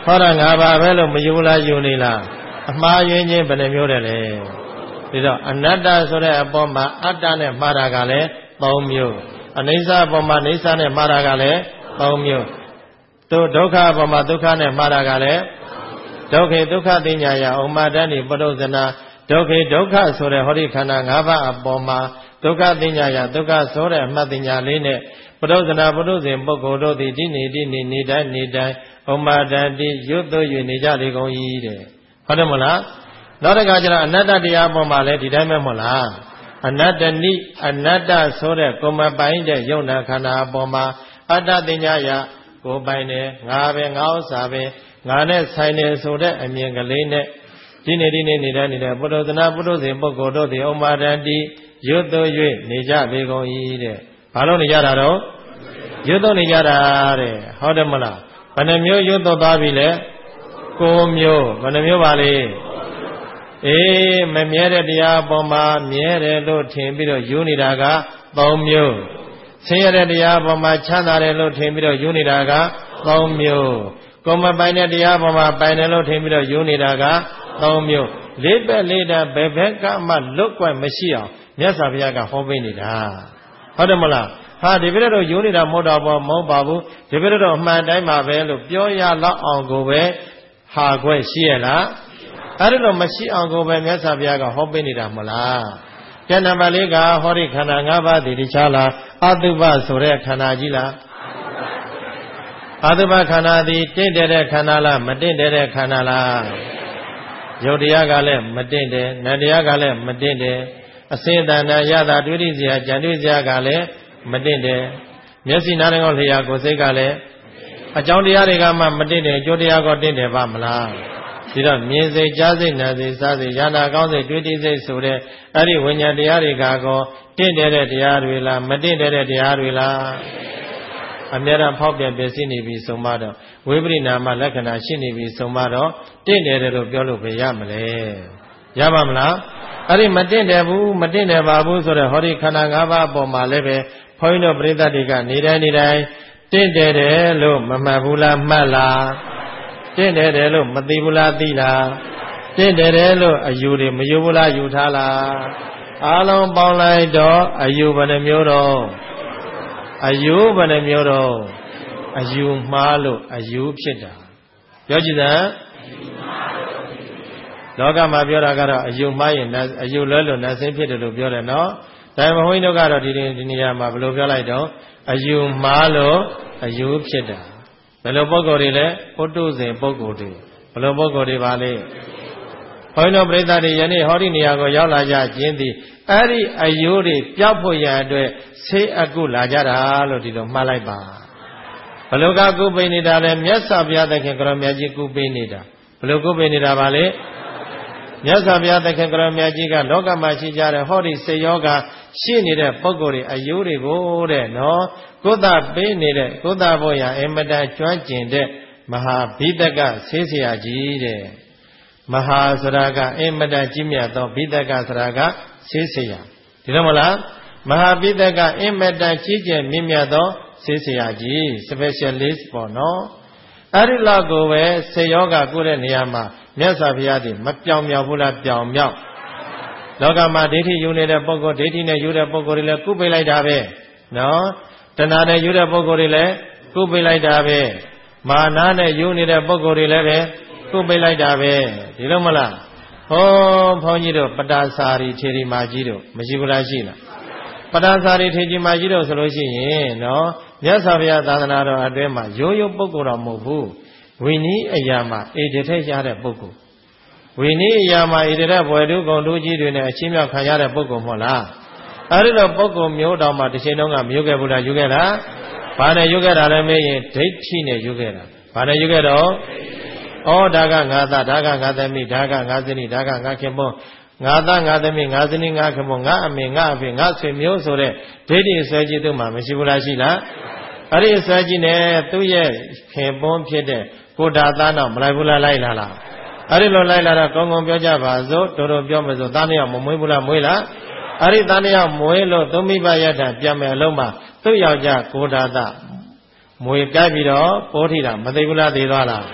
ဟောတာ၅ပါးပဲလို့မယူလားယူနေလားအမှားယွင်းခြင်းဘယ်နှမျိုးတယ်လဲဒီတော့အနတ္တဆိုတဲ့အပေါ်မှာအတ္တနဲ့မှားတာကလည်း၃မျိုးအနိစ္စအပေါ်မှာနိစ္စနဲ့မှားတာကလည်း၃မျိုးဒုက္ခအပေါ်မှာဒုက္ခနဲ့မှားတာကလည်းဒုက္ခေဒုက္ခသိညာယဥမာတဏိပရုဇနာဒုက္ခေဒုက္ခဆိုတဲ့ဟောဒီခန္ဓာ၅ပါးအပေါ်မှာဒုက္ခသိညာယဒုက္ခဆိုတဲ့အမှတ်သိညာလေးနဲ့ပရုဇနာပုရုဇဉ်ပုဂ္ဂိုလ်တို့သည်ဒီနေ့နေတိုင်းဥမာတတိရွတ်သွ၍နေကြလေကုန်၏တဲ့ဟုတ်တယ်မလားနောက်တစ်ခါကျတော့အနတ္တတရားပေါ်မှာလည်းဒီတိုင်းပဲမဟုတ်လားအနတ္တနိအနတ္တဆိုတဲ့ကိုယ်မပိုင်တဲ့ယုံနာခန္ဓာအပေါ်မှာအတ္တသိညာယကိုယ်ပိုင်တယ်ငါပဲငါဥစ္စာပဲငါနဲ့ဆိုင်တယ်ဆိုတဲ့အမြင်ကလေးနဲ့ဒီနေ့နေတိုင်းပုရုဇနာပုရုဇဉ်ပုဂ္ဂိုလ်တို့သည်ဥမာတတိရွတ်သွ၍နေကြလေကုန်၏တဲ့ဘာလို့နေကြတာတော့ရွတ်သွနေကြတာတဲ့ဟုတ်တယ်မလားဘယ်နှမျိုးရွတ်သွသွားပြီလဲ9မျိုးဘယ်နှမျိုးပါလဲအေးမမြဲတဲ့တရားအပေါ်မှာမြဲတယ်လို့ထင်ပြီးတော့ယူနေတာက3မျိုးဆင်းရဲတဲ့တရားအပေါ်မှာချမ်းသာတယ်လို့ထင်ပြီးတော့ယူနေတာက3မျိုးကိုယ်မပိုင်တဲ့တရားအပေါ်မှာပိုင်တယ်လို့ထင်ပြီးတော့ယူနေတာက3မျိုးလေးဘက်လေးတန်းဘယ်ဘက်ကမှလွတ်ကွက်မရှိအောင်မြတ်စွာဘုရားကဟောပေးနေတာဟုတ်တယ်မလားဟာဒီပြည့်တော့ယူနေတာမဟုတ်တော့မဟုတ်ပါဘူးဒီပြည့်တော့အမှန်တိုင်းပါပဲလို့ပြောရလောက်အောင်ကိုပဲဟာခွဲရှိရလားအဲ့ဒါတော့မရှိအောင်ကိုပဲမြတ်စွာဘုရားကဟောပေးနေတာမလားကျန်နံပါတ်၄ကဟောဒီခန္ဓာ၅ပါးတည်တခြားလားအတုပဆိုတဲ့ခန္ဓာကြီးလားအတုပခန္ဓာသည်တင့်တယ်တဲ့ခန္ဓာလားမတင့်တယ်တဲ့ခန္ဓာလားယုတ်တရားကလည်းမတင့်တယ်နတ်တရားကလည်းမတင့်တယ်အစေတဏရတာတွေ့ရစရာကြံတွေ့စရာကလည်းမတင့်တယ်မျက်စိနားနဲ့လျှာကိုယ်စိတ်ကလည်းအကြောင်းတရားတွေကမှမတင့်တယ်အကျိုးတရားကတင့်တယ်ပါမလားဒီတော့မြင်စိတ်ကြားစိတ်နာစိတ်စားစိတ်ယာနာကောင်းစိတ်တွေ့တိစိတ်ဆိုတဲ့အဲ့ဒီဝိညာဉ်တရားတွေကကောတင့်တယ်တဲ့တရားတွေလားမတင့်တယ်တဲ့တရားတွေလားအများအားဖောက်ပြန်ပြည့်စည်နေပြီဆိုမှတော့ဝိပရိနာမလက္ခဏာရှိနေပြီဆိုမှတော့တင့်တယ်လို့ပြောလို့ပဲရမလဲရပါမလားအဲ့ဒီမတင့်တယ်ဘူးမတင့်တယ်ပါဘူးဆိုတော့ဟောဒီခန္ဓာ၅ပါးအပေါ်မှာလည်းပဲဘုန်းကြီးတို့ပရိသတ်တွေကနေတိုင်းတင့်တယ်လို့မမှတ်ဘူးလားမှတ်လားတင့်တယ်လို့မသိဘူးလားသိလားတင့်တယ်လို့အယူတွေမယူဘူးလားယူထားလားအားလုံးပေါင်းလိုက်တော့အယူဘယ်နှမျိုးတော့အယူဘယ်နှမျိုးတော့အယူမှားလို့အယူဖြစ်တာပြောကြည့်စမ်းလောကမှာပြောတာကတော့အယူမှားရင်အယူလွဲလို့နှစိမ့်ဖြစ်တယ်လို့ပြောတယ်နော်ဒါပေမဲ့ဘုန်းကြီးတို့ကတော့ဒီနေရာမှာဘယ်လိုပြောလိုက်တော့အယူမှားလို့အယူဖြစ်တာဘယ်လိုပုဂ္ဂိုလ်တွေလဲပုထုဇဉ်ပုဂ္ဂိုလ်တွေဘယ်လိုပုဂ္ဂိုလ်တွေပါလဲဘုန်းကြီးတို့ပြိဿတွေယနေ့ဟောဒီနေရာကိုရောက်လာကြခြင်းသည်အဲ့ဒီအယူတွေပျောက်ဖို့ရန်အတွက်ဆေးအကုလာကြတာလို့ဒီလိုမှားလိုက်ပါဘယ်လိုကကုပိနေတာလဲမြတ်စွာဘုရားသခင်ကရောမြတ်ကြီးကုပိနေတာဘယ်လိုကုပိနေတာပါလဲမြတ်စွာဘုရားသခင်ကရောမြတ်ကြီးကလောကမှာရှိကြတဲ့ဟောဒီစေယောဂရှိနေတဲ့ပုဂ္ဂိုလ်တွေအယူတွေကိုတဲ့နော်ကုသပေးနေတဲ့ကုသဖို့ရအမတန်ကျွမ်းကျင်တဲ့မဟာဘိဒကဆေးဆရာကြီးတဲ့မဟာဆိုတာကအမတန်ကြီးမြတ်သောဘိဒကဆိုတာကဆေးဆရာဒီလိုမလားမဟာဘိဒကအမတန်ကြီးကျယ်မြင့်မြတ်သောဆေးဆရာကြီး specialist ပေါ့နော်အဲ့ဒီလောက်ကိုပဲစေယောဂကုတဲ့နေရာမှာမြတ်စွာဘုရားသည်မပြောင်မြောက်ဘူးလားပြောင်မြောက်လောကမှာဒိဋ္ဌိယူနေတဲ့ပုဂ္ဂိုလ်ဒိဋ္ဌိနဲ့ယူတဲ့ပုဂ္ဂိုလ်တွေလည်းကုပိလိုက်တာပဲနော်တဏှာနဲ့ယူတဲ့ပုဂ္ဂိုလ်တွေလည်းကုပိလိုက်တာပဲမာနနဲ့ယူနေတဲ့ပုဂ္ဂိုလ်တွေလည်းပဲကုပိလိုက်တာပဲဒီလိုမလားဟောဘုန်းကြီးတို့ပတာစာရီထေရီမာကြီးတို့မရှိဘူးလားရှိလားပတာစာရီထေရီမာကြီးတို့ဆိုလို့ရှိရင်နော်မြတ်စွာဘုရားသာသနာတော်အတွင်းမှာရိုးရိုးပုဂ္ဂိုလ်တော်မဟုတ်ဘူးဝိနည်းအရာမှာဣတိထက်ရတဲ့ပုဂ္ဂိုလ်ဝိနည်းအရာမှာဣတိထက်ဘွယ်တုဂုံတူကြီးတွေနဲ့အချင်းမြောက်ခံရတဲ့ပုဂ္ဂိုလ်မဟုတ်လားအဲဒီတော့ပုဂ္ဂိုလ်မျိုးတော်မှာတစ်ချိန်လုံးကမယူခဲ့ဘူးလားယူခဲ့လားဘာနဲ့ယူခဲ့တာလဲမေးရင်ဒိဋ္ဌိနဲ့ယူခဲ့တာဘာနဲ့ယူခဲ့တော့ဩဒါကငါသားဒါကငါသမီးဒါကငါဇနီးဒါကငါခင်ပွန်းငါသားငါသမီးငါဇနီးငါခင်ပွန်းငါအမေငါအဖေငါဆွေမျိုးဆိုတဲ့ဒိဋ္ဌိဆွဲကြီးသူ့မှာမရှိဘူးလားရှိလားအဲ့ဒီဆွဲကြီးနဲ့သူ့ရဲ့ခင်ပွန်းဖြစ်တဲ့ကိုဒါသားတော့မလိုက်ဘူးလားလိုက်လာလားအဲ့ဒီလိုလိုက်လာတော့ကောင်းကောင်းပြောကြပါစို့တော်တော်ပြောမစို့သားနှစ်ယောက်မမွေးဘူးလားမွေးလားအဲ့ဒီသားနှစ်ယောက်မွေးလို့သုံးမိဘရတ္ထပြန်မယ်အလုံးမှာသူ့ယောက်ျားကိုဒါသားမွေကြိုက်ပြီးတော့ပိုးထီတာမသိဘူးလားသိသွားလား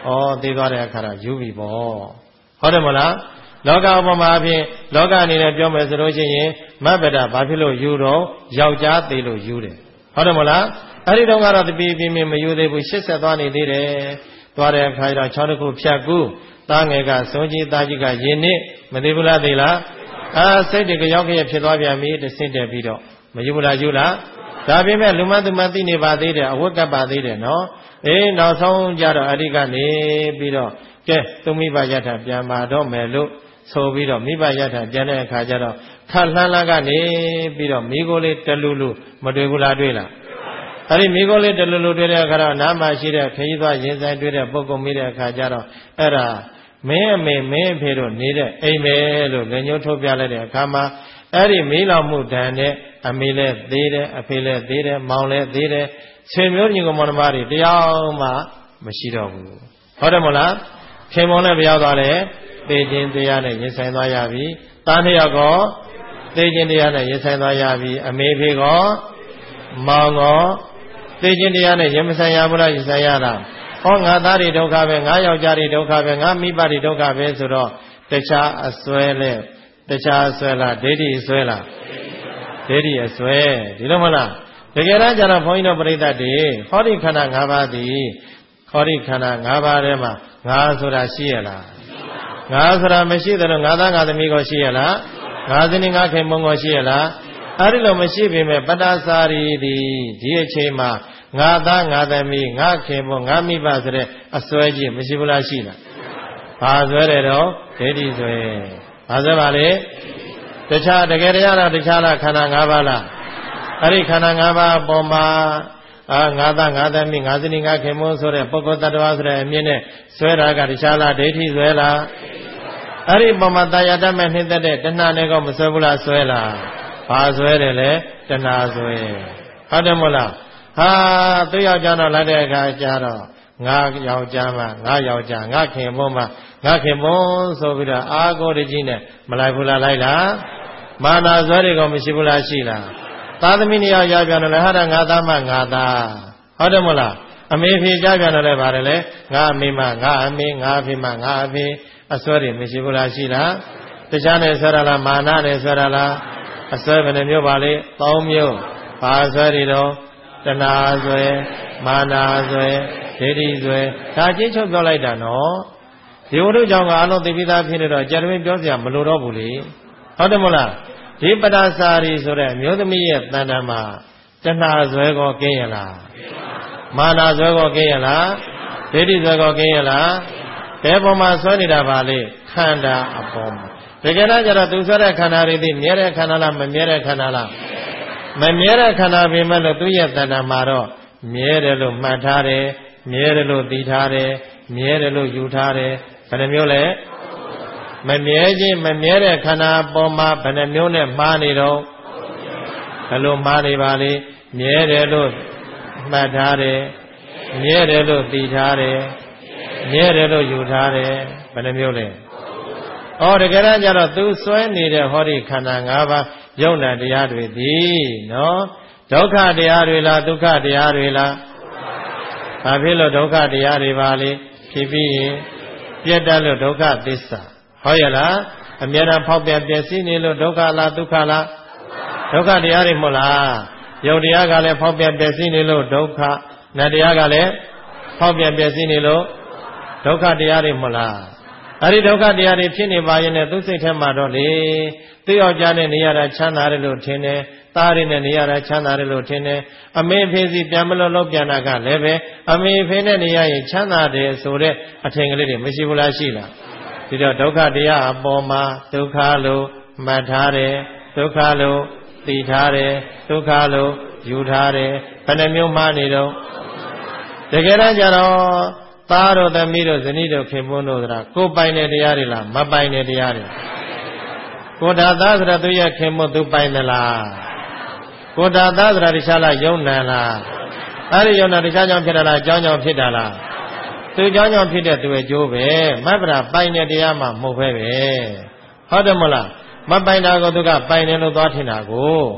သေးသွားတဲ့အခါတော့ယူပြီပေါ့ဟုတ်တယ်မလားလောကဥပမာအဖြစ်လောကအနေနဲ့ပြောမယ်ဆိုလို့ရှိရင်မဘဒဘာဖြစ်လို့ယူတော့ယောက်ျားသေးလို့ယူတယ်ဟုတ်တယ်မလားအဲ့ဒီတော့ကတော့တပီပြင်းပြင်းမယူသေးဘူး80သွားနေသေးတယ်သွားတဲ့အခါကျတော့6တစ်ခုဖြတ်ကူးသားငယ်ကစွန်ကြီးသားကြီးကရင်နစ်မသေးဘူးလားသေးလားစိတ်တွေကရောက်ခဲ့ဖြစ်သွားပြန်ပြီတဆင့်တက်ပြီးတော့မယူဘူးလားယူလားဒါပေမဲ့လူမသူမသိနေပါသေးတယ်အဝတ်ကပ်ပါသေးတယ်နော်နောက်ဆုံးကြတော့အရိကနေပြီးတော့ကဲသူမိဘယထာပြန်ပါတော့မယ်လို့ဆိုပြီးတော့မိဘယထာပြန်တဲ့အခါကျတော့ခက်လှမ်းလာကနေပြီးတော့မိကိုလေးတလူလူမတွေ့ဘူးလားတွေ့လားအဲ့ဒီမိကိုလေးတလူလူတွေ့တဲ့အခါတော့နားမှာရှိတဲ့ခရီးသွားရင်ဆိုင်တွေ့တဲ့ပုဂ္ဂိုလ်မိတဲ့အခါကျတော့အဲ့ဒါမင်းအမေမင်းအဖေတို့နေတဲ့အိမ်ပဲလို့လက်ညှိုးထုတ်ပြလိုက်တဲ့အခါမှာအဲ့ဒီမိလောင်မှုဒဏ်နဲ့အမေလည်းသေးတယ်အဖေလည်းသေးတယ်မောင်လည်းသေးတယ်ဆွေမျိုးညီကောင်မောင်နှမတွေတရားမှမရှိတော့ဘူးဟုတ်တယ်မလားခင်မောင်နဲ့ပြောသွားတယ်သေခြင်းတရားနဲ့ရင်ဆိုင်သွားရပြီသားနှစ်ယောက်ကောသေခြင်းတရားနဲ့ရင်ဆိုင်သွားရပြီအမေဖေကောမောင်ကောသေခြင်းတရားနဲ့ရင်မဆိုင်ရဘူးလားရင်ဆိုင်ရတာဟောငါသားတွေဒုက္ခပဲငါယောက်ျားတွေဒုက္ခပဲငါမိဘတွေဒုက္ခပဲဆိုတော့တခြားအစွဲလဲတခြားအစွဲလားဒိဋ္ဌိအစွဲလားဒိဋ္ဌိအစွဲဒီလိုမလားတကယ်တမ်းကျတော့ဘုန်းကြီးတို့ပရိသတ်တွေဟောဒီခန္ဓာ၅ပါးသည်ဟောဒီခန္ဓာ၅ပါးထဲမှာငါဆိုတာရှိရလားငါဆိုတာမရှိတယ်လို့ငါသားငါသမီးကိုရှိရလားငါဇနီးငါခင်မုန်းကိုရှိရလားအဲ့ဒီလိုမရှိပေမဲ့ပတ္တစာရီသည်ဒီအချိန်မှာငါသားငါသမီးငါခင်မုန်းငါမိဘဆိုတဲ့အစွဲကြီးမရှိဘူးလားရှိလားဘာစွဲတယ်တော့ဒိဋ္ဌိစွဲဘာစွဲပါလဲတခြားတကယ်တရားတော့တခြားလားခန္ဓာ၅ပါးလားအဲ့ဒီခန္ဓာ၅ပါးအပေါ်မှာငါသားငါသမီးငါဇနီးငါခင်မုန်းဆိုတဲ့ပုဂ္ဂိုလ်တ attva ဆိုတဲ့အမြင်နဲ့စွဲတာကတခြားလားဒိဋ္ဌိစွဲလားအဲ့ဒီပုံမှာတာယာတတ်မဲ့နှိမ့်သက်တဲ့တဏှာနဲ့ကောမစွဲဘူးလားစွဲလားဘာစွဲတယ်လဲတဏှာစွဲဟုတ်တယ်မို့လားသူယောက်ျားတော့လာတဲ့အခါကျတော့ငါယောက်ျားမှငါယောက်ျားငါခင်မုန်းမှငါခင်မုန်းဆိုပြီးတော့အာကိုတကြီးနဲ့မလိုက်ဘူးလားလိုက်လားမာနာစွဲတွေကောမရှိဘူးလားရှိလားသာသမီနှစ်ယောက်ရောက်ပြန်တော့လေဟာတာငါသားမှငါသားဟုတ်တယ်မို့လားအမေဖေကြပြန်တော့လေပါတယ်လေငါအမေမှငါအမေငါအဖေမှငါအဖေအစွဲတွေမရှိဘူးလားရှိလားတခြားနဲ့ဆွဲရလားမာနနဲ့ဆွဲရလားအစွဲဘယ်နှမျိုးပါလဲ၃မျိုးဘာစွဲတွေတော့တဏှာစွဲမာနစွဲဒိဋ္ဌိစွဲဒါချင်းချုပ်ပြောလိုက်တာနော်ဒီဝိတုကြောင့်ကအလုံးသိပြီးသားဖြစ်နေတော့ကြံတမင်းပြောစရာမလိုတော့ဘူးလေဟုတ်တယ်မို့လားဒီပတ္တစာရီဆိုတဲ့အမျိုးသမီးရဲ့တဏ္ဍာမှာတဏှာစွဲကောကင်းရလားမာနစွဲကောကင်းရလားဒိဋ္ဌိစွဲကောကင်းရလားဘယ်ပေါ်မှာစွဲနေတာပါလေခန္ဓာအပေါ်မှာတကယ်တော့ကျတော့သူဆွဲတဲ့ခန္ဓာတွေသိမြဲတဲ့ခန္ဓာလားမမြဲတဲ့ခန္ဓာလားမမြဲတဲ့ခန္ဓာပြင်မဲ့လို့သူ့ရဲ့တဏ္ဍာမှာတော့မြဲတယ်လို့မှတ်ထားတယ်မြဲတယ်လို့သိထားတယ်မြဲတယ်လို့ယူထားတယ်ဘယ်နှမျိုးလဲမမြဲခြင်းမမြဲတဲ့ခန္ဓာပေါ်မှာဘယ်နှမျိုးနဲ့မှားနေတော့ဘယ်လိုမှားနေပါလိမြဲတယ်လို့မှတ်ထားတယ်မြဲတယ်လို့သိထားတယ်မြဲတယ်လို့ယူထားတယ်ဘယ်နှမျိုးလဲတကယ်တမ်းကျတော့သူစွဲနေတဲ့ဟောဒီခန္ဓာ၅ပါးယုံနာတရားတွေသည်နော်ဒုက္ခတရားတွေလားဒုက္ခတရားတွေလားဘာဖြစ်လို့ဒုက္ခတရားတွေပါလဲဖြစ်ပြီးရင်ပြတ်တတ်လို့ဒုက္ခသစ္စာဟုတ်ရလားအမြဲတမ်းဖောက်ပြန်ပျက်စီးနေလို့ဒုက္ခလားဒုက္ခလားဒုက္ခတရားတွေမဟုတ်လားယုတ်တရားကလည်းဖောက်ပြန်ပျက်စီးနေလို့ဒုက္ခနတ်တရားကလည်းဖောက်ပြန်ပျက်စီးနေလို့ဒုက္ခတရားတွေမဟုတ်လားအဲ့ဒီဒုက္ခတရားတွေဖြစ်နေပါရင်လည်းသူစိတ်ထဲမှာတော့လေသူယောက်ျားနဲ့နေရတာချမ်းသာတယ်လို့ထင်တယ်သားတွေနဲ့နေရတာချမ်းသာတယ်လို့ထင်တယ်အမေဖေစီပြန်မလို့ပြန်တာကလည်းပဲအမေဖေနဲ့နေရရင်ချမ်းသာတယ်ဆိုတဲ့အထင်ကလေးတွေမရှိဘူးလားရှိလားဒီတော့ဒုက္ခတရားအပေါ်မှာဒုက္ခလို့မှတ်ထားတယ်ဒုက္ခလို့သိထားတယ်ဒုက္ခလို့ယူထားတယ်ဘယ်နှမျိုးမှားနေတော့တကယ်တမ်းကျတော့သားတို့သမီးတို့ဇနီးတို့ခင်ပွန်းတို့ဆိုတာကိုယ်ပိုင်တဲ့တရားတွေလားမပိုင်တဲ့တရားတွေကိုယ်ဓာသားဆိုတာသူရဲ့ခင်ပွန်းသူပိုင်သလားကိုယ်ဓာသားဆိုတာတခြားလားယုံနာလားအဲ့ဒီယုံနာတခြားကြောင့်ဖြစ်တာလားအကြောင်းကြောင့်ဖြစ်တာလားသူเจ้าကြောင့်ဖြစ်တဲ့သူရဲ့ကျိုးပဲမတ်ပရာပိုင်တဲ့တရားမှမဟုတ်ပဲဟုတ်တယ်မလားမပိုင်တာကိုသူကပိုင်တယ်လို့သွားထင်တာကို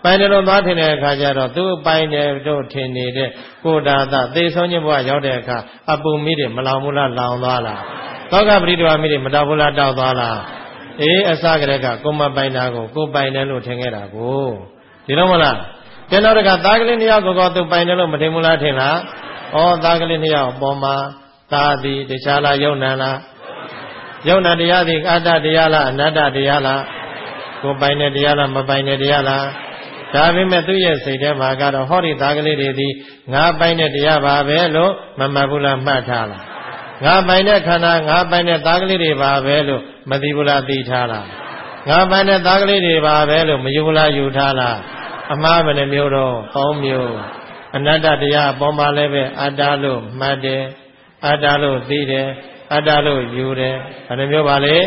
ပိုင်တယ်လို့သွားထင်တဲ့အခါကျတော့သူပိုင်တယ်တို့ထင်နေတဲ့ကိုယ်တာသသေဆုံးခြင်းဘဝရောက်တဲ့အခါအပူမိတွေမလောင်ဘူးလားလောင်သွားလားသောကပရိဒဝမိတွေမတောက်ဘူးလားတောက်သွားလားအေးအစကတည်းကကိုမပိုင်တာကိုကိုပိုင်တယ်လို့ထင်ခဲ့တာကိုဒီတော့မလားကျန်တော့ကသားကလေး2ယောက်ကိုသူပိုင်တယ်လို့မထင်ဘူးလားထင်လားဩသားကလေး2ယောက်အပေါ်မှာသာသည်တခြားလားယုံနာလားယုံနာတရားသည်အတ္တတရားလားအနတ္တတရားလားကိုပိုင်တဲ့တရားလားမပိုင်တဲ့တရားလားဒါပေမဲ့သူ့ရဲ့စိတ်ထဲမှာကတော့ဟောဒီသားကလေးတွေသည်ငါပိုင်တဲ့တရားပါပဲလို့မမှတ်ဘူးလားမှတ်ထားလားငါပိုင်တဲ့ခန္ဓာငါပိုင်တဲ့သားကလေးတွေပါပဲလို့မသိဘူးလားသိထားလားငါပိုင်တဲ့သားကလေးတွေပါပဲလို့မယူဘူးလားယူထားလားအမှားပဲနှမျိုးတော့3မျိုးအနတ္တတရားအပေါ်မှာလည်းပဲအတ္တလို့မှတ်တယ်အတ္တလို့သိတယ်အတ္တလို့ယူတယ်ဘယ်နှမျိုးပါလဲ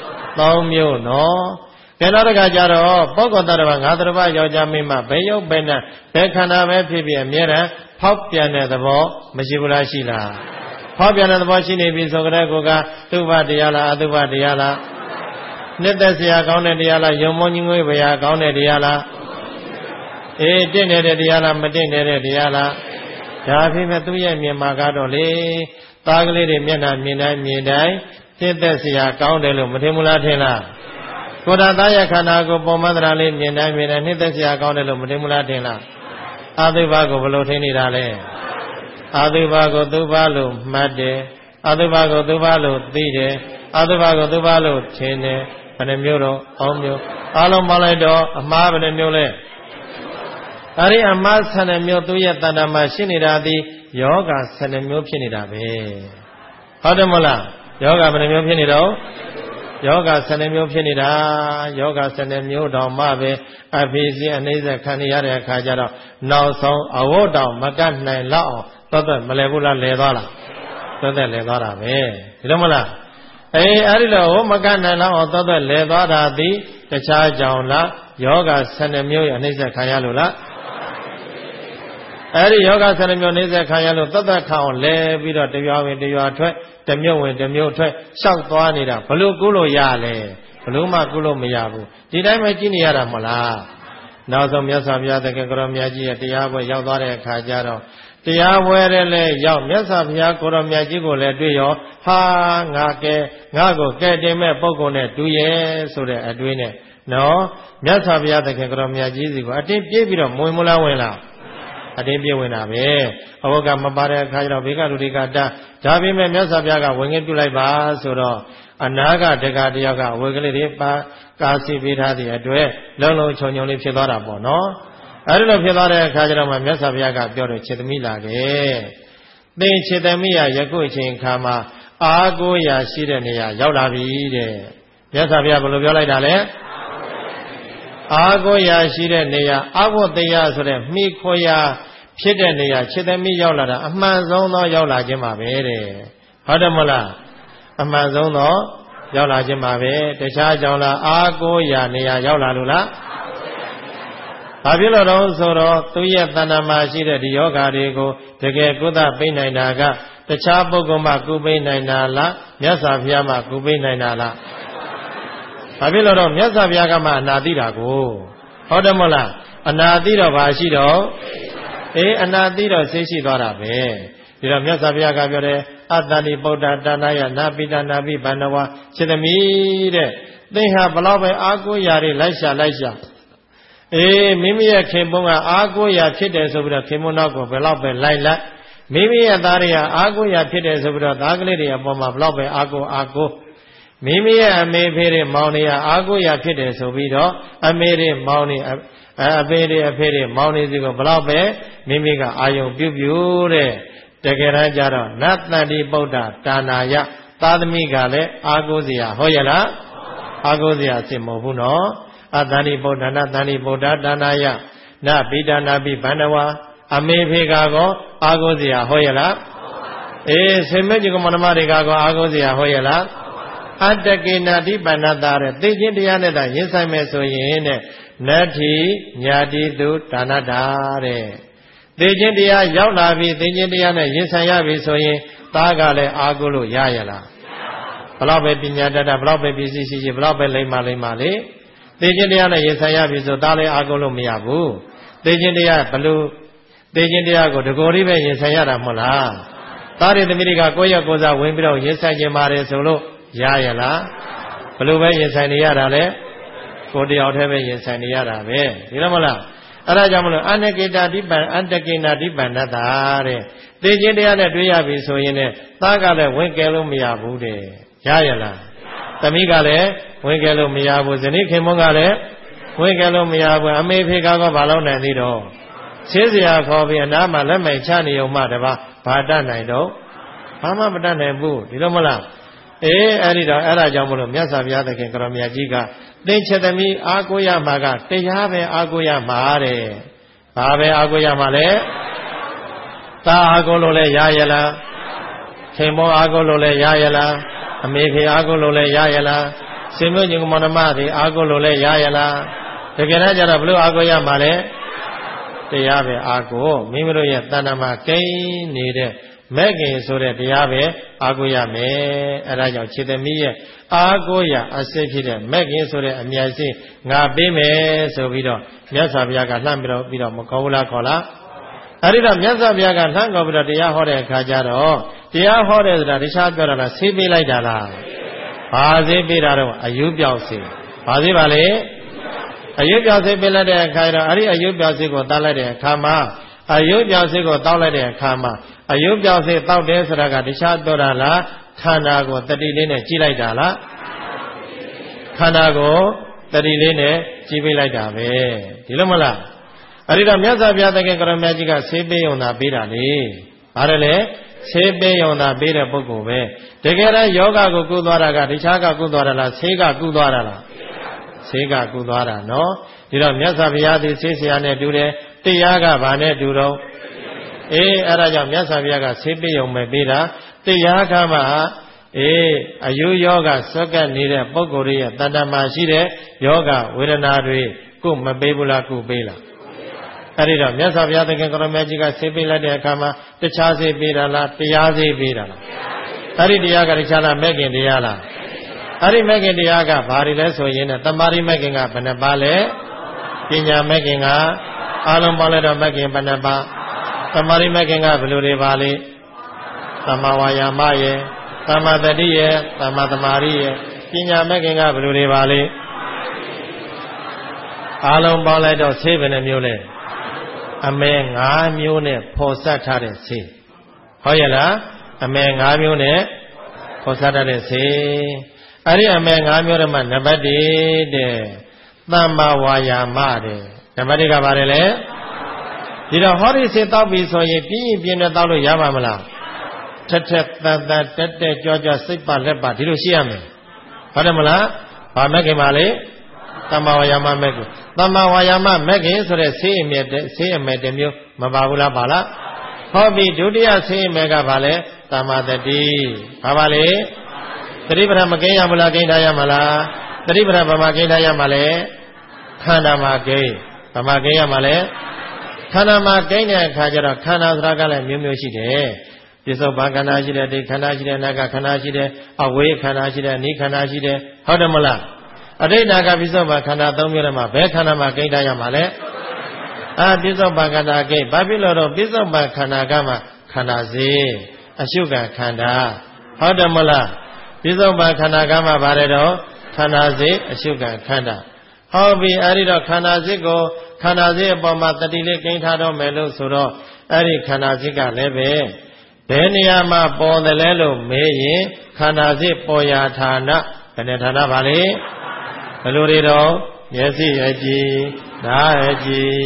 3မျိုးနော်ကဲတော့တခါကျတော့ပုဂ္ဂိုလ်တ attva ငါတ attva ယောက်ျားမိန်းမဘယ်ယုတ်ဘယ်နဲ့ဘယ်ခန္ဓာပဲဖြစ်ဖြစ်အမြဲတမ်းဖောက်ပြန်တဲ့သဘောမရှိဘူးလားရှိလားဖောက်ပြန်တဲ့သဘောရှိနေပြီဆိုကြတဲ့ကိုကသုဘတရားလားအသုဘတရားလားနှစ်သက်စရာကောင်းတဲ့တရားလားယုံမုန်းကြီးငွေဘရာကောင်းတဲ့တရားလားအေးတင့်နေတဲ့တရားလားမတင့်နေတဲ့တရားလားဒါဖြစ်မဲ့သူ့ရဲ့မြင်မှာကတော့လေသားကလေးတွေမျက်နှာမြင်တိုင်းမြင်တိုင်းနှစ်သက်စရာကောင်းတယ်လို့မထင်ဘူးလားထင်လားကိုယ်တော်သားရဲ့ခန္ဓာကိုပုံမှန်တရားလေးမြင်တိုင်းမြင်တိုင်းနှစ်သက်စရာကောင်းတယ်လို့မထင်ဘူးလားထင်လားအသုဘကိုဘယ်လိုထင်နေတာလဲအသုဘကိုသုဘလို့မှတ်တယ်အသုဘကိုသုဘလို့သိတယ်အသုဘကိုသုဘလို့ထင်တယ်ဘယ်နှမျိုးတော့3မျိုးအလုံးပေါင်းလိုက်တော့အမှားဘယ်နှမျိုးလဲအဲ့ဒီအမှား12မျိုးသူရဲ့တဏ္ဍာမှာရှိနေတာသည်ယောဂ12မျိုးဖြစ်နေတာပဲဟုတ်တယ်မလားယောဂဘယ်နှမျိုးဖြစ်နေတော့ယောဂ12မျိုးဖြစ်နေတာယောဂ12မျိုးတောင်မှပဲအဖိစီအနှိစ္စခံရတဲ့အခါကျတော့နောက်ဆုံးအဝတ်တောင်မကတ်နိုင်လောက်အောင်သက်မလဲဘူးလားလဲသွားလားသက်လဲသွားတာပဲဒီလိုမလားအဲ့ဒီလိုမကတ်နိုင်လောက်အောင်သက်လဲသွားတာသည်တခြားကြောင့်လားယောဂ12မျိုးရဲ့အနှိစ္စခံရလို့လားအဲ့ဒီယောဂ12မျိုးနှိစ္စခံရလို့သက်ခံအောင်လဲပြီးတော့တရွာဝင်တရွာထွက်တမျိုးဝင်တမျိုးထွက်လျှောက်သွားနေတာဘလို့ကုလို့ရလဲဘလို့မှကုလို့မရဘူးဒီတိုင်းပဲကြည့်နေရတာမလားနောက်ဆုံးမြတ်စွာဘုရားသခင်ကိုရောမြတ်ကြီးရဲ့တရားပွဲရောက်သွားတဲ့အခါကျတော့တရားပွဲတဲ့လဲရောက်မြတ်စွာဘုရားကိုရောမြတ်ကြီးကိုလည်းတွေ့ရောဟာငါကိုကဲတင်မဲ့ပုဂ္ဂိုလ်နဲ့တူရဲ့ဆိုတဲ့အတွေးနဲ့နော်မြတ်စွာဘုရားသခင်ကိုရောမြတ်ကြီးစီကိုအတင်းပြေးပြီးတော့မဝင်မလားဝင်လားအတင်းပြေးဝင်တာပဲအဝတ်ကမပါတဲ့အခါကျတော့ဘေကလူတွေကတာဒါပေမဲ့မြတ်စွာဘုရားကဝင်ငင်းပြုလိုက်ပါဆိုတော့အနာကတက္ကတယောက်ကအဝတ်ကလေးတွေပါကာစီပေးထားတဲ့အတွက်လုံးလုံးချုံချုံလေးဖြစ်သွားတာပေါ့နော်အဲဒီလိုဖြစ်သွားတဲ့အခါကျတော့မှမြတ်စွာဘုရားကပြောတယ်ခြေသမီးလာခဲ့သင်ခြေသမီးရယခုအချိန်ခါမှာအာကိုရာရှိတဲ့နေရာရောက်လာပြီတဲ့မြတ်စွာဘုရားဘယ်လိုပြောလိုက်တာလဲအာကိုရာရှိတဲ့နေရာအဘုတ်တရားဆိုတဲ့မိခွရာဖြစ်တဲ့နေရာခြေသမီးရောက်လာတာအမှန်ဆုံးသောရောက်လာခြင်းပါပဲတဲ့ဟုတ်တယ်မလားအမှန်ဆုံးသောရောက်လာခြင်းပါပဲတခြားကြောင့်လားအာကိုရာနေရာရောက်လာလို့လားဘာဖြစ်လို့တော့ဆိုတော့သူရဲ့တဏ္ဍာမှာရှိတဲ့ဒီယောဂါတွေကိုတကယ်ကုသပိနိုင်တာကတခြားပုဂ္ဂိုလ်မှကုပိနိုင်တာလားမြတ်စွာဘုရားမှကုပိနိုင်တာလားဘာဖြစ်လို့တော့မြတ်စွာဘုရားကမှအနာသိတာကိုဟုတ်တယ်မလားအနာသိတော့ဘာရှိတော့အနာသိတော့သိရှိသွားတာပဲဒီတော့မြတ်စွာဘုရားကပြောတယ်အတ္တနိပုဒ္ဒတာနာယနာပိတနာပိဗန္နဝခြေသမီးတဲ့သင်ဟာဘလောက်ပဲအာကိုရာတွေလိုက်ရှာမိမိရဲ့ခင်ပွန်းကအာကိုရာဖြစ်တယ်ဆိုပြီးတော့ခင်ပွန်းနောက်ကိုဘယ်လောက်ပဲလိုက်မိမိရဲ့သားတွေကအာကိုရာဖြစ်တယ်ဆိုပြီးတော့သားကလေးတွေအပေါ်မှာဘလောက်ပဲအာကိုမိမိရဲ့အမေဖေတွေမောင်တွေကအာကိုရာဖြစ်တယ်ဆိုပြီးတော့အမေတွေမောင်တွေအဖေတွေမောင်တွေစီကိုဘလောက်ပဲမိမိကအာယုံပြုတဲ့တကယ်တမ်းကျတော့နတ္တတိပုဒ္ဒတာနာယသာသမီကလည်းအာကိုစရာဟောရလားအာကိုစရာအစ်မဟုတ်ဘူးနော်အတ္တတိပုဒ္ဒနာတတိပုဒ္ဒတာနာယနပိတနာပိဗန္နဝအမေဖေကောအာကိုစရာဟောရလားဆေမကြီးကမနမတွေကကောအာကိုစရာဟောရလားအတ္တကေနာတိပဏ္ဏတာတဲ့သိချင်းတရားနဲ့သာရင်ဆိုင်မဲ့ဆိုရင်တဲ့နတ္ထိညာတိတုဒါနတာတဲ့သိချင်းတရားရောက်လာပြီသိချင်းတရားနဲ့ရင်ဆိုင်ရပြီဆိုရင်သားကလည်းအာကိုလို့ရရလားဘလောက်ပဲပညာတတ်တာဘလောက်ပဲပစ္စည်းရှိဘလောက်ပဲလိမ္မာလေသေခြင်းတရားနဲ့ရင်ဆိုင်ရပြီဆိုသားလည်းအားကိုးလို့မရဘူးသေခြင်းတရားဘလို့သေခြင်းတရားကိုတကိုယ်လေးပဲရင်ဆိုင်ရတာမဟုတ်လားသားရသမီးတွေကကိုယ့်ရဲ့ကိုယ်စားဝင်ပြီးတော့ရင်ဆိုင်ခြင်းပါတယ်ဆိုလို့ရရလားဘလို့ပဲရင်ဆိုင်နေရတာလဲကိုယ်တယောက်တည်းပဲရင်ဆိုင်နေရတာပဲဒီလိုမလားအဲ့ဒါကြောင့်မလို့အန္တကေတာဒီပံအန္တကေနာဒီပန္နတာတဲ့သေခြင်းတရားနဲ့တွေ့ရပြီဆိုရင်လည်းသားကလည်းဝင်ကဲလို့မရဘူးတဲ့ရရလားသမီးကလည်းဝင်ကဲလို့မရဘူးဇနီးခင်မွန်းကလည်းဝင်ကဲလို့မရဘူးအမေဖေကတော့ဘာလို့နိုင်သေးတော့ဆေးစရာခေါ်ပြီးအနားမှာလက်မိတ်ချနေုံမှတပါဘာတတ်နိုင်တော့ဘာမှမတတ်နိုင်ဘူးဒီလိုမလားအဲ့ဒီတော့အဲ့ဒါကြောင့်မလို့မြတ်စွာဘုရားသခင်ကရောမြတ်ကြီးကသင်္ချတမိအားကိုးရမှာကတရားပဲအားကိုးရမှာတဲ့ဘာပဲအားကိုးရမှာလဲသာအားကိုးလို့လဲရရလားခင်မောအားကိုးလို့လဲရရလားအမေဖေအားကိုးလို့လဲရရလားဆွေမျိုးညီကောင်မတွေအားကိုးလို့လဲရရလားတကယ်တမ်းကျတော့ဘလို့အားကိုးရမှာလဲတရားပဲအားကိုးမိမိတို့ရဲ့တဏ္ဍာမှာကိန်းနေတဲ့မဲ့ခင်ဆိုတဲ့တရားပဲအားကိုးရမယ်အဲဒါကြောင့်ခြေသမီးရဲ့အားကိုးရအစစ်ဖြစ်တဲ့မဲ့ခင်ဆိုတဲ့အမြတ်ရှိငါပေးမယ်ဆိုပြီးတော့မြတ်စွာဘုရားကလှမ်းပြီးတော့မခေါ်ဘူးလားခေါ်လားအဲဒီတော့မြတ်စွာဘုရားကလှမ်းခေါ်ပြီးတော့တရားဟောတဲ့အခါကျတော့တရားဟောတယ်ဆိုတာတခြားပြောတာလားဆေးပေးလိုက်တာလားဘာဆေးပေးတာတော့အယုပြောက်ဆေးဘာဆေးပါလဲအယုပြောက်ဆေးပေးလိုက်တဲ့အခါကျတော့အဲဒီအယုပြောက်ဆေးကိုတောက်လိုက်တဲ့အခါမှာအယုပြောက်ဆေးကိုတောက်လိုက်တဲ့အခါမှာအယုပြောက်ဆေးတောက်တယ်ဆိုတာကတခြားပြောတာလားခန္ဓာကိုတတိလေးနဲ့ကြည့်လိုက်တာလားခန္ဓာကိုတတိလေးနဲ့ကြည့်ပေးလိုက်တာပဲဒီလိုမလားအဲဒီတော့မြတ်စွာဘုရားသခင်ကရောမြတ်ကြီးကဆေးပေးုံသာပေးတာလေဘာလဲလဲဆေးပေးုံသာပေးတဲ့ပုဂ္ဂိုလ်ပဲတကယ်တမ်းယောဂကိုကုသွားတာကတခြားကကုသွားတာလားဆေးကကုသွားတာလားဆေးကကုသွားတာနော်ဒီတော့မြတ်စွာဘုရားသည်ဆေးဆရာနဲ့တူတယ်တရားကဘာနဲ့တူတော့အဲ့ဒါကြောင့်မြတ်စွာဘုရားကဆေးပေးုံပဲပေးတာတရားကမှအယုယောဂဆွက်ကပ်နေတဲ့ပုဂ္ဂိုလ်ရဲ့တဏ္ဍာမှာရှိတဲ့ယောဂဝေဒနာတွေကိုမပေးဘူးလားကုပေးလားအဲ့ဒီတော့မြတ်စွာဘုရားသခင်ကရောမြတ်ကြီးကဆေးပေးလိုက်တဲ့အခါမှာတခြားဆေးပေးတာလားတရားဆေးပေးတာလားအဲ့ဒီတရားကတခြားလားမဲ့ခင်တရားလားအဲ့ဒီမဲ့ခင်တရားကဘာတွေလဲဆိုရင်တမာရိမဲ့ခင်ကဘယ်နှပါလဲပညာမဲ့ခင်ကအာလုံးပေါင်းလိုက်တော့မဲ့ခင်ဘယ်နှပါတမာရိမဲ့ခင်ကဘယ်လိုတွေပါလဲသမ္မာဝါယာမရဲ့သမ္မာတတိရဲ့သမ္မာသမာဓိရဲ့ပညာမဲ့ခင်ကဘယ်လိုတွေပါလဲအာလုံးပေါင်းလိုက်တော့ဆေးဘယ်နှမျိုးလဲအမဲ5မျိုးနဲ့ဖော်ဆက်ထားတဲ့ဆေးဟုတ်ရဲ့လားအမဲ5မျိုးနဲ့ဖော်ဆက်ထားတဲ့ဆေးအဲ့ဒီအမဲ5မျိုးထဲမှာနံပါတ်1တဲ့သမ္မာဝါယာမတဲ့နံပါတ်1ကဘာလဲလဲဒီတော့ဟောဒီဆေးတောက်ပြီဆိုရင်ပြင်းရင်ပြင်းနဲ့တောက်လို့ရပါမလားထက်ထက်တန်တန်တက်တက်ကြွကြွစိတ်ပါလက်ပါဒီလိုရှိရမယ်ဟုတ်တယ်မလားဘာမဲ့ခင်ပါလေသမ္မာဝါယာမမဲ့ခင်သမ္မာဝါယာမမဲ့ခင်ဆိုတဲ့ဆေးအမြဲဆေးအမဲတစ်မျိုးမပါဘူးလားပါလားဟောပြီဒုတိယဆေးအမဲကဘာလဲသမ္မာတတိဘာပါလဲသတိပဋ္ဌာန်မကိန်းရမလားကိန်းထားရမလားသတိပဋ္ဌာန်ဘာမှကိန်းထားရမလဲခန္ဓာမှာကိန်းဘာမှကိန်းရမလဲခန္ဓာမှာကိန်းတဲ့အခါကျတော့ခန္ဓာဆိုတာကလည်းမျိုးမျိုးရှိတယ်ပြစ္ဆုတ်ပန်ခန္ဓာရှိတယ်ဒိဋ္ဌခန္ဓာရှိတယ်နာကခန္ဓာရှိတယ်အဝေးခန္ဓာရှိတယ်နိခန္ဓာရှိတယ်ဟုတ်တယ်မလားအဋ္ဌနာကပြစ္ဆုတ်ပန်ခန္ဓာ၃မျိုးထဲမှာဘယ်ခန္ဓာမှာကိန်းထားရမှာလဲပြစ္ဆုတ်ပန်ခန္ဓာကိန်းဘာဖြစ်လို့တော့ပြစ္ဆုတ်ပန်ခန္ဓာကမှခန္ဓာစေအရှုခံခန္ဓာဟုတ်တယ်မလားပြစ္ဆုတ်ပန်ခန္ဓာကမှပါတယ်တော့ခန္ဓာစေအရှုခံခန္ဓာဟောပြီအဲ့ဒီတော့ခန္ဓာစိတ်ကိုခန္ဓာစိတ်အပေါ်မှာတတိလေးကိန်းထားတော့မယ်လို့ဆိုတော့အဲ့ဒီခန္ဓာစိတ်ကလည်းပဲဘယ်နေရာမှာပေါ်တယ်လဲလို့မေးရင်ခန္ဓာစိတ်ပေါ်ရာဌာနဘယ်နဲ့ဌာနပါလဲဘယ်လိုတွေတော့မျက်စိရဲ့ကြည်နားရဲ့ကြည်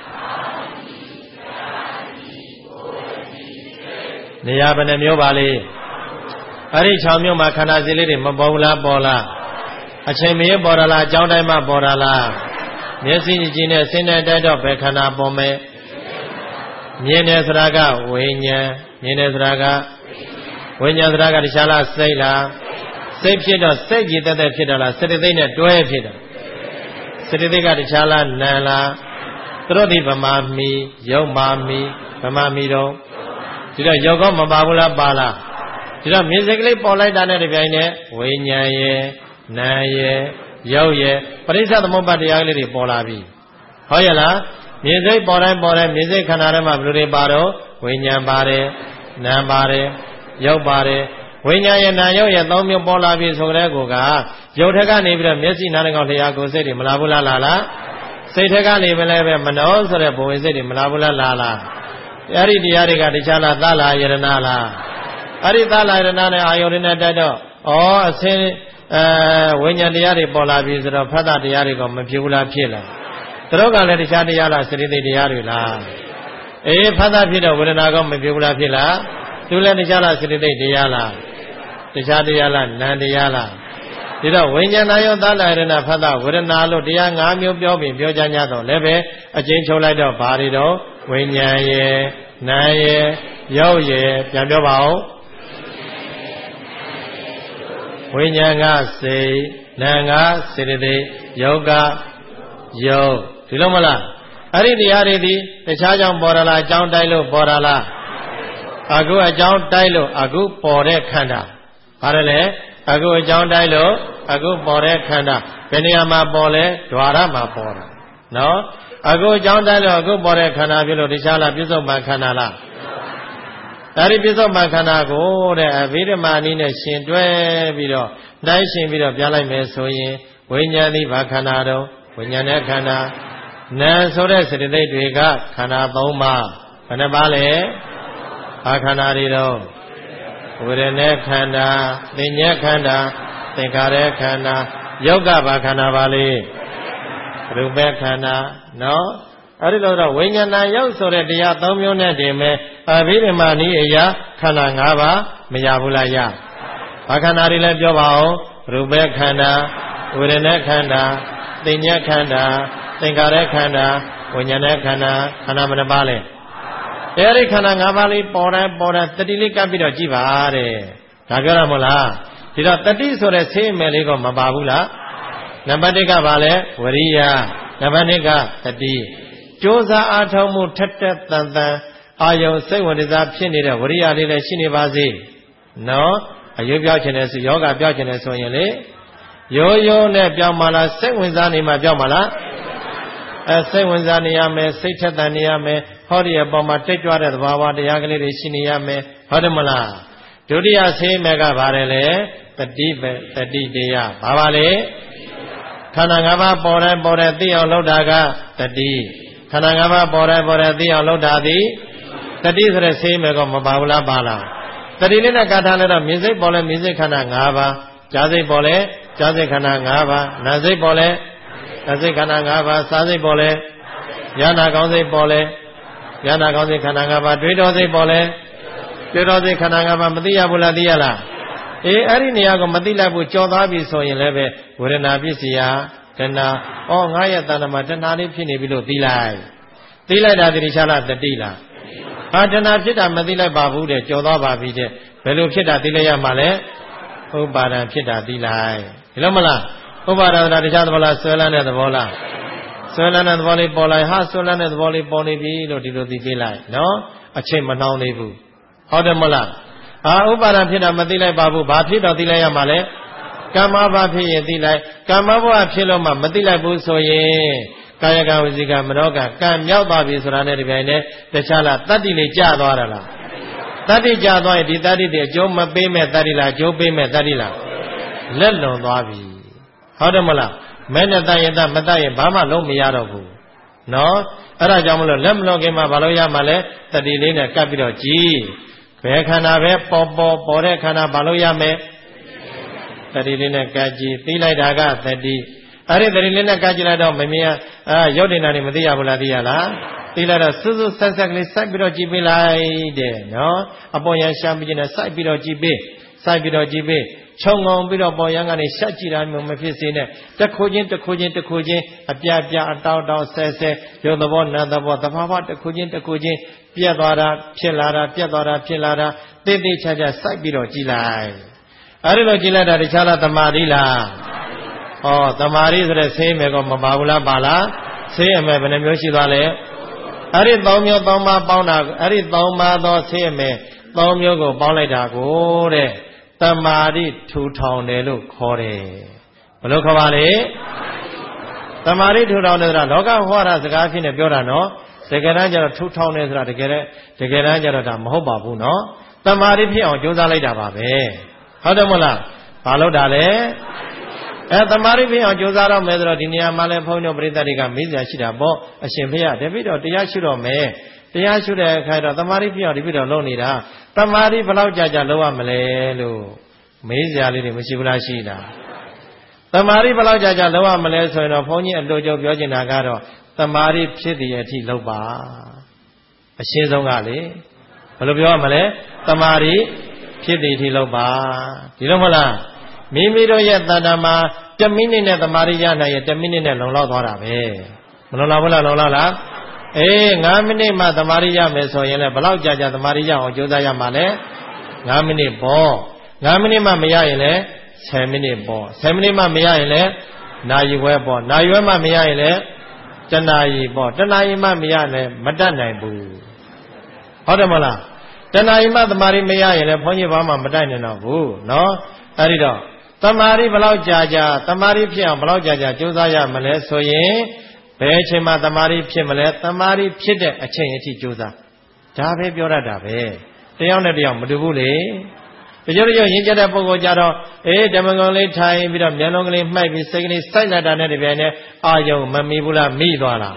နေရာဘယ်နှမျိုးပါလဲအဲ့ဒီ6မျိုးမှာခန္ဓာစိတ်လေးတွေမပေါ်ဘူးလားပေါ်လားအချိန်မရပေါ်တာလားအကြောင်းတိုင်းမှပေါ်တာလားမျက်စိကြည်နဲ့စဉ်းတဲ့တိုက်တော့ဘယ်ခန္ဓာပေါ်မယ်မြင်တယ်ဆိုတာကဝိညာဉ်မြင်တယ်ဆိုတာကဝိညာဉ်ဆိုတာကတခြားလားစိတ်လားစိတ်ဖြစ်တော့စိတ်ကြည်တက်ဖြစ်တာလားစေတသိက်နဲ့တွဲဖြစ်တာစေတသိက်ကတခြားလားနာလားသူတို့ဒီဗမာမီယုတ်မာမီဗမာမီတော့ဒီတော့ယောကောမပါဘူးလားပါလားဒီတော့မြင်စိတ်ကလေးပေါ်လိုက်တာနဲ့တပြိုင်နက်ဝိညာဉ်ရဲ့နာရဲ့ရုပ်ရဲ့ပရိစ္ဆသမုပ္ပါတရားကလေးတွေပေါ်လာပြီဟုတ်ရဲ့လားမြင်စိတ်ပေါ်တိုင်းပေါ်တိုင်းမြင်စိတ်ခန္ဓာထဲမှာဘယ်လိုတွေပါတော့ဝိညာဉ်ပါတယ်နာမ်ပါတယ်ရုပ်ပါတယ်ဝိညာဉ်ရဲ့နာရုပ်ရဲ့သုံးမျိုးပေါ်လာပြီဆိုကြတဲ့ကိုကရုပ်ထက်ကနေပြီးတော့မျက်စိနားကောင်လျှာကိုယ်စိတ်တွေမလာဘူးလားလားစိတ်ထက်ကနေပဲလည်းပဲမနောဆိုတဲ့ဘဝင်စိတ်တွေမလာဘူးလားလားအဲ့ဒီတရားတွေကတခြားလားသလာယရဏလားအဲ့ဒီသလာယရဏနဲ့အာယုန်နဲ့တိုက်တော့အစင်းဝိညာဉ်တရားတွေပေါ်လာပြီဆိုတော့ဖတ်တာတရားတွေကမဖြစ်ဘူးလားဖြစ်လားသူတို့ကလည်းတခြားတရားလားစရိသိတရားတွေလားဖတ်တာဖြစ်တော့ဝေဒနာကမဖြစ်ဘူးလားဖြစ်လားသူလည်းတခြားလားစရိသိတရားလားတခြားတရားလားနံတရားလားဒီတော့ဝိညာဏယောသလာယရဏဖတ်တာဝေဒနာလို့တရား၅မျိုးပြောပြီးပြောကြ냐တော့လည်းပဲအကျဉ်းချုပ်လိုက်တော့ဘာတွေတော့ဝိညာဉ်ရဲ့နာရဲ့ရုပ်ရဲ့ပြန်ပြောပါဦးဝိညာဉ်ကစိတ်နာကစေတသိက်ယုတ်ကယုတ်ဒီလိုမလားအဲ့ဒီတရားတွေဒီတခြားကြောင့်ပေါ်ရလားအကြောင်းတိုက်လို့ပေါ်ရလားအခုအကြောင်းတိုက်လို့အခုပေါ်တဲ့ခန္ဓာဘာလဲအခုအကြောင်းတိုက်လို့အခုပေါ်တဲ့ခန္ဓာဘယ်နေရာမှာပေါ်လဲဓဝရမှာပေါ်တာနော်အခုအကြောင်းတိုက်လို့အခုပေါ်တဲ့ခန္ဓာဖြစ်လို့တခြားလားပြစ္ဆုတ်ပန်ခန္ဓာလားဒါရီပြစ္ဆုတ်ပန်ခန္ဓာကိုတဲ့အဘိဓမ္မာနည်းနဲ့ရှင်တွဲပြီးတော့နိုင်ရှင်ပြီးတော့ပြလိုက်မယ်ဆိုရင်ဝိညာဉ်သည်ဘာခန္ဓာတော့ဝိညာဉ်နဲ့ခန္ဓာနာဆိုတဲ့စေတသိက်တွေကခန္ဓာ၃ပါးဘယ်နှပါလဲဘာခန္ဓာတွေတော့ဝေဒနာခန္ဓာသင်္ညေခန္ဓာသင်္ခါရခန္ဓာယုတ်ကဘာခန္ဓာပါလေရူပခန္ဓာနော်အဲ့ဒီလိုတော့ဝိညာဏယုတ်ဆိုတဲ့တရား၃မျိုးနဲ့တင်မဲ့အဘိဓမ္မာနည်းအရာခန္ဓာ၅ပါးမရဘူးလားရဘာခန္ဓာတွေလဲပြောပါဦးရူပခန္ဓာဝေဒနာခန္ဓာသင်္ညေခန္ဓာသင်္ခါရခန္ဓာဝိညာဏခန္ဓာခန္ဓာဘယ်နှပါလဲအဲဒီခန္ဓာ၅ပါးလေးပေါ်တိုင်းတတိလေးကပ်ပြီးတော့ကြည့်ပါတဲ့ဒါပြောရမို့လားဒီတော့တတိဆိုတဲ့ဆေးမယ်လေးကမပါဘူးလားနံပါတ်1ကပါလဲဝရိယနံပါတ်2ကတတိကြိုးစားအားထုတ်မှုထက်တန်အာယုံစိတ်ဝင်စားဖြစ်နေတဲ့ဝရိယလေးလည်းရှိနေပါစေနော်အယုပြောက်ခြင်းနဲ့ဆိုယောဂပြောက်ခြင်းနဲ့ဆိုရင်လေရိုးနဲ့ပြောင်းမလားစိတ်ဝင်စားနေမှပြောင်းမလားစိတ်ဝင်စားနေရမယ်စိတ်ထက်သန်နေရမယ်ဟောဒီအပေါ်မှာတိတ်ကြွတဲ့သဘာဝတရားကလေးတွေရှိနေရမယ်ဟုတ်တယ်မလားဒုတိယဆေးမဲ့ကပါတယ်လေတတိတရားဘာပါလဲခန္ဓာ၅ပါးပေါ်တယ်သိအောင်လုပ်တာကတတိခန္ဓာ၅ပါးပေါ်တယ်သိအောင်လုပ်တာသည်တတိဆိုတဲ့ဆေးမဲ့ကမပါဘူးလားပါလားတတိလေးနဲ့ကထားလိုက်တော့မြင်စိတ်ပေါ်လဲမြင်စိတ်ခန္ဓာ၅ပါးကြားစိတ်ပေါ်လဲကြားစိတ်ခန္ဓာ၅ပါးနာစိတ်ပေါ်လဲနာစိတ်ခန္ဓာ၅ပါးစားစိတ်ပေါ်လဲဉာဏ်ကောင်းစိတ်ပေါ်လဲဉာဏ်ကောင်းစိတ်ခန္ဓာ၅ပါးတွေးတော်စိတ်ပေါ်လဲတွေးတော်စိတ်ခန္ဓာ၅ပါးမသိရဘူးလားသိရလားအဲ့ဒီနေရာကိုမသိလိုက်ဘူးကြော်သွားပြီဆိုရင်လည်းပဲဝေဒနာပစ္စယတဏငါရဲ့တဏ္ဍမှာတဏှာလေးဖြစ်နေပြီလို့သိလိုက်တာတိချာလားတတိလားဟာတဏှာဖြစ်တာမသိလိုက်ပါဘူးတဲ့ကြော်သွားပါပြီတဲ့ဘယ်လိုဖြစ်တာသိလိုက်ရမှာလဲဥပါဒံဖြစ်တာသိလိုက်ဒီလိုမလားဥပါဒနာတခြားသဘောလားဆွဲလန်းတဲ့သဘောလားဆွဲလန်းတဲ့သဘောလေးပေါ်လိုက်ဟာဆွဲလန်းတဲ့သဘောလေးပေါ်နေပြီလို့ဒီလိုသိပေးလိုက်နော်အချိန်မနှောင်းသေးဘူးဟုတ်တယ်မလားဥပါဒံဖြစ်တာမသိလိုက်ပါဘူးဘာဖြစ်တော့သိလိုက်ရမှာလဲကမ္မဘဖြစ်ရင်သိလိုက်ကမ္မဘဝဖြစ်လို့မှမသိလိုက်ဘူးဆိုရင်ကာယကဝစီကမနောကကံမြောက်သွားပြီဆိုတာနဲ့ဒီပိုင်းနဲ့တခြားလားတတ္တိလေးကြာသွားတာလားတတ္တိကြာသွားရင်ဒီတတ္တိတွေအကျိုးမပေးမဲ့တတ္တိလားအကျိုးပေးမဲ့တတ္တိလားလက်လွန်သွားပြီဟုတ်တယ်မလားမဲနဲ့တတ်ရင်တတ်မတတ်ရင်ဘာမှလုံးမရတော့ဘူးနော်အဲ့ဒါကြောင့်မလို့လက်မလွန်ခင်မှာဘာလို့ရမှာလဲတတိလေးနဲ့ကပ်ပြီးတော့ကြည်ဘယ်ခန္ဓာပဲပေါ်တဲ့ခန္ဓာဘာလို့ရမယ်တတိလေးနဲ့ကပ်ကြည်သိလိုက်တာကတတိအဲ့ဒီတတိလေးနဲ့ကပ်ကြည့်လိုက်တော့မမြင်ရုပ်တင်တာတွေမသိရဘူးလားသိရလားသိလိုက်တော့စွတ်ဆက်ကလေးစိုက်ပြီးတော့ကြည်ပေးလိုက်တဲ့နော်အပေါ်ရန်ရှာပြီးနေစိုက်ပြီးတော့ကြည်ပေးခြုံငုံပြီးတော့ပေါ်ရန်ကနေရှက်ကြည့်တာမျိုးမဖြစ်စေနဲ့တစ်ခုချင်းအပြအတောက်ဆဲရုပ်သဘောနာမ်သဘောသဘာဝတစ်ခုချင်းပြက်သွားတာဖြစ်လာတာပြက်သွားတာဖြစ်လာတာတိတိကျကျစိုက်ပြီးတော့ကြည့်လိုက်အဲဒီလိုကြည့်လိုက်တာတခြားလားသမာဓိလားသမာဓိဆိုတဲ့ဆေးမယ်ကောမပါဘူးလားပါလားဆေးအမယ်ဘယ်နှမျိုးရှိသွားလဲအဲ့ဒီ၃မျိုး၃ပါးပေါင်းတာအဲ့ဒီ၃ပါးသောဆေးအမယ်၃မျိုးကိုပေါင်းလိုက်တာကိုတဲ့သမာဓိထူထောင်တယ်လို့ခေါ်တယ်လို့ခေါ်ပါလေတမာရီထူထောင်တယ်ဆိုတာလောကဟောတာစကားဖြစ်နေပြောတာနော်တကယ်တမ်းကျတော့ထူထောင်တယ်ဆိုတာတကယ်တမ်းကျတော့ဒါမဟုတ်ပါဘူးနော်တမာရီဖြစ်အောင်ကြိုးစားလိုက်တာပါပဲဟုတ်တယ်မဟုတ်လားဘာလို့တာလဲတမာရီဖြစ်အောင်ကြိုးစားတော့မယ်ဆိုတော့ဒီနေရာမှာလဲဘုန်းကြီးတို့ပရိသတ်တွေကမေးစရာရှိတာပေါ့အရှင်ဖေရတပည့်တော်တရားရှုတော့မယ်တရားရှုတဲ့အခါတော့တမာရီဖြစ်အောင်ဒီပြတော်လုပ်နေတာတမာရီဘယ်လောက်ကြာလုပ်ရမလဲလို့မေးစရာလေးတွေမရှိဘူးလားရှိလားတမာရီဘယ်လောက်ကြာလုပ်ရမလဲဆိုရင်တော့ဘုန်းကြီးအလိုကျော်ပြောချင်တာကတော့တမာရီဖြစ်တဲ့အထိလုပ်ပါအရှင်းဆုံးကလေဘယ်လိုပြောရမလဲတမာရီဖြစ်တဲ့အထိလုပ်ပါဒီလိုမဟုတ်လားမိမိတို့ရဲ့တဏ္ဍာမှာ1မိနစ်နဲ့တမာရီရနိုင်ရင်1မိနစ်နဲ့လုံလောက်သွားတာပဲမလုံလောက်ဘူးလားလုံလောက်လား9မိနစ်မှတမာရီရမယ်ဆိုရင်လည်းဘယ်လောက်ကြာတမာရီရအောင်ကြိုးစားရမှာလဲ9မိနစ်ပေါ့9မိနစ်မှမရရင်လည်း10မိနစ်ပေါ့10မိနစ်မှမရရင်လည်းနာရီဝဲပေါ့နာရီဝဲမှမရရင်လည်းတနာရီပေါ့တနာရီမှမရလည်းမတတ်နိုင်ဘူးဟုတ်တယ်မလားတနာရီမှတမာရီမရရင်လည်းဘုန်းကြီးဘာမှမတိုက်နိုင်တော့ဘူးနော်အဲ့ဒီတော့တမာရီဘယ်လောက်ကြာတမာရီဖြစ်အောင်ဘယ်လောက်ကြာကြိုးစားရမလဲဆိုရင်ဘယ်အချိန်မှတမာရီဖြစ်မလဲတမာရီဖြစ်တဲ့အချိန်အထိကြိုးစားဒါပဲပြောရတာပဲတယောက်နဲ့တယောက်မတူဘူးလေတချို့ရင်းကျက်တဲ့ပုဂ္ဂိုလ်ကြတော့ဓမ္မကုံလေးထိုင်ပြီးတော့မျက်လုံးကလေးမှိုက်ပြီးစိတ်ကလေးစိုက်လိုက်တာနဲ့တပြိုင်နက်အာယုံမမီဘူးလားမိသွားလား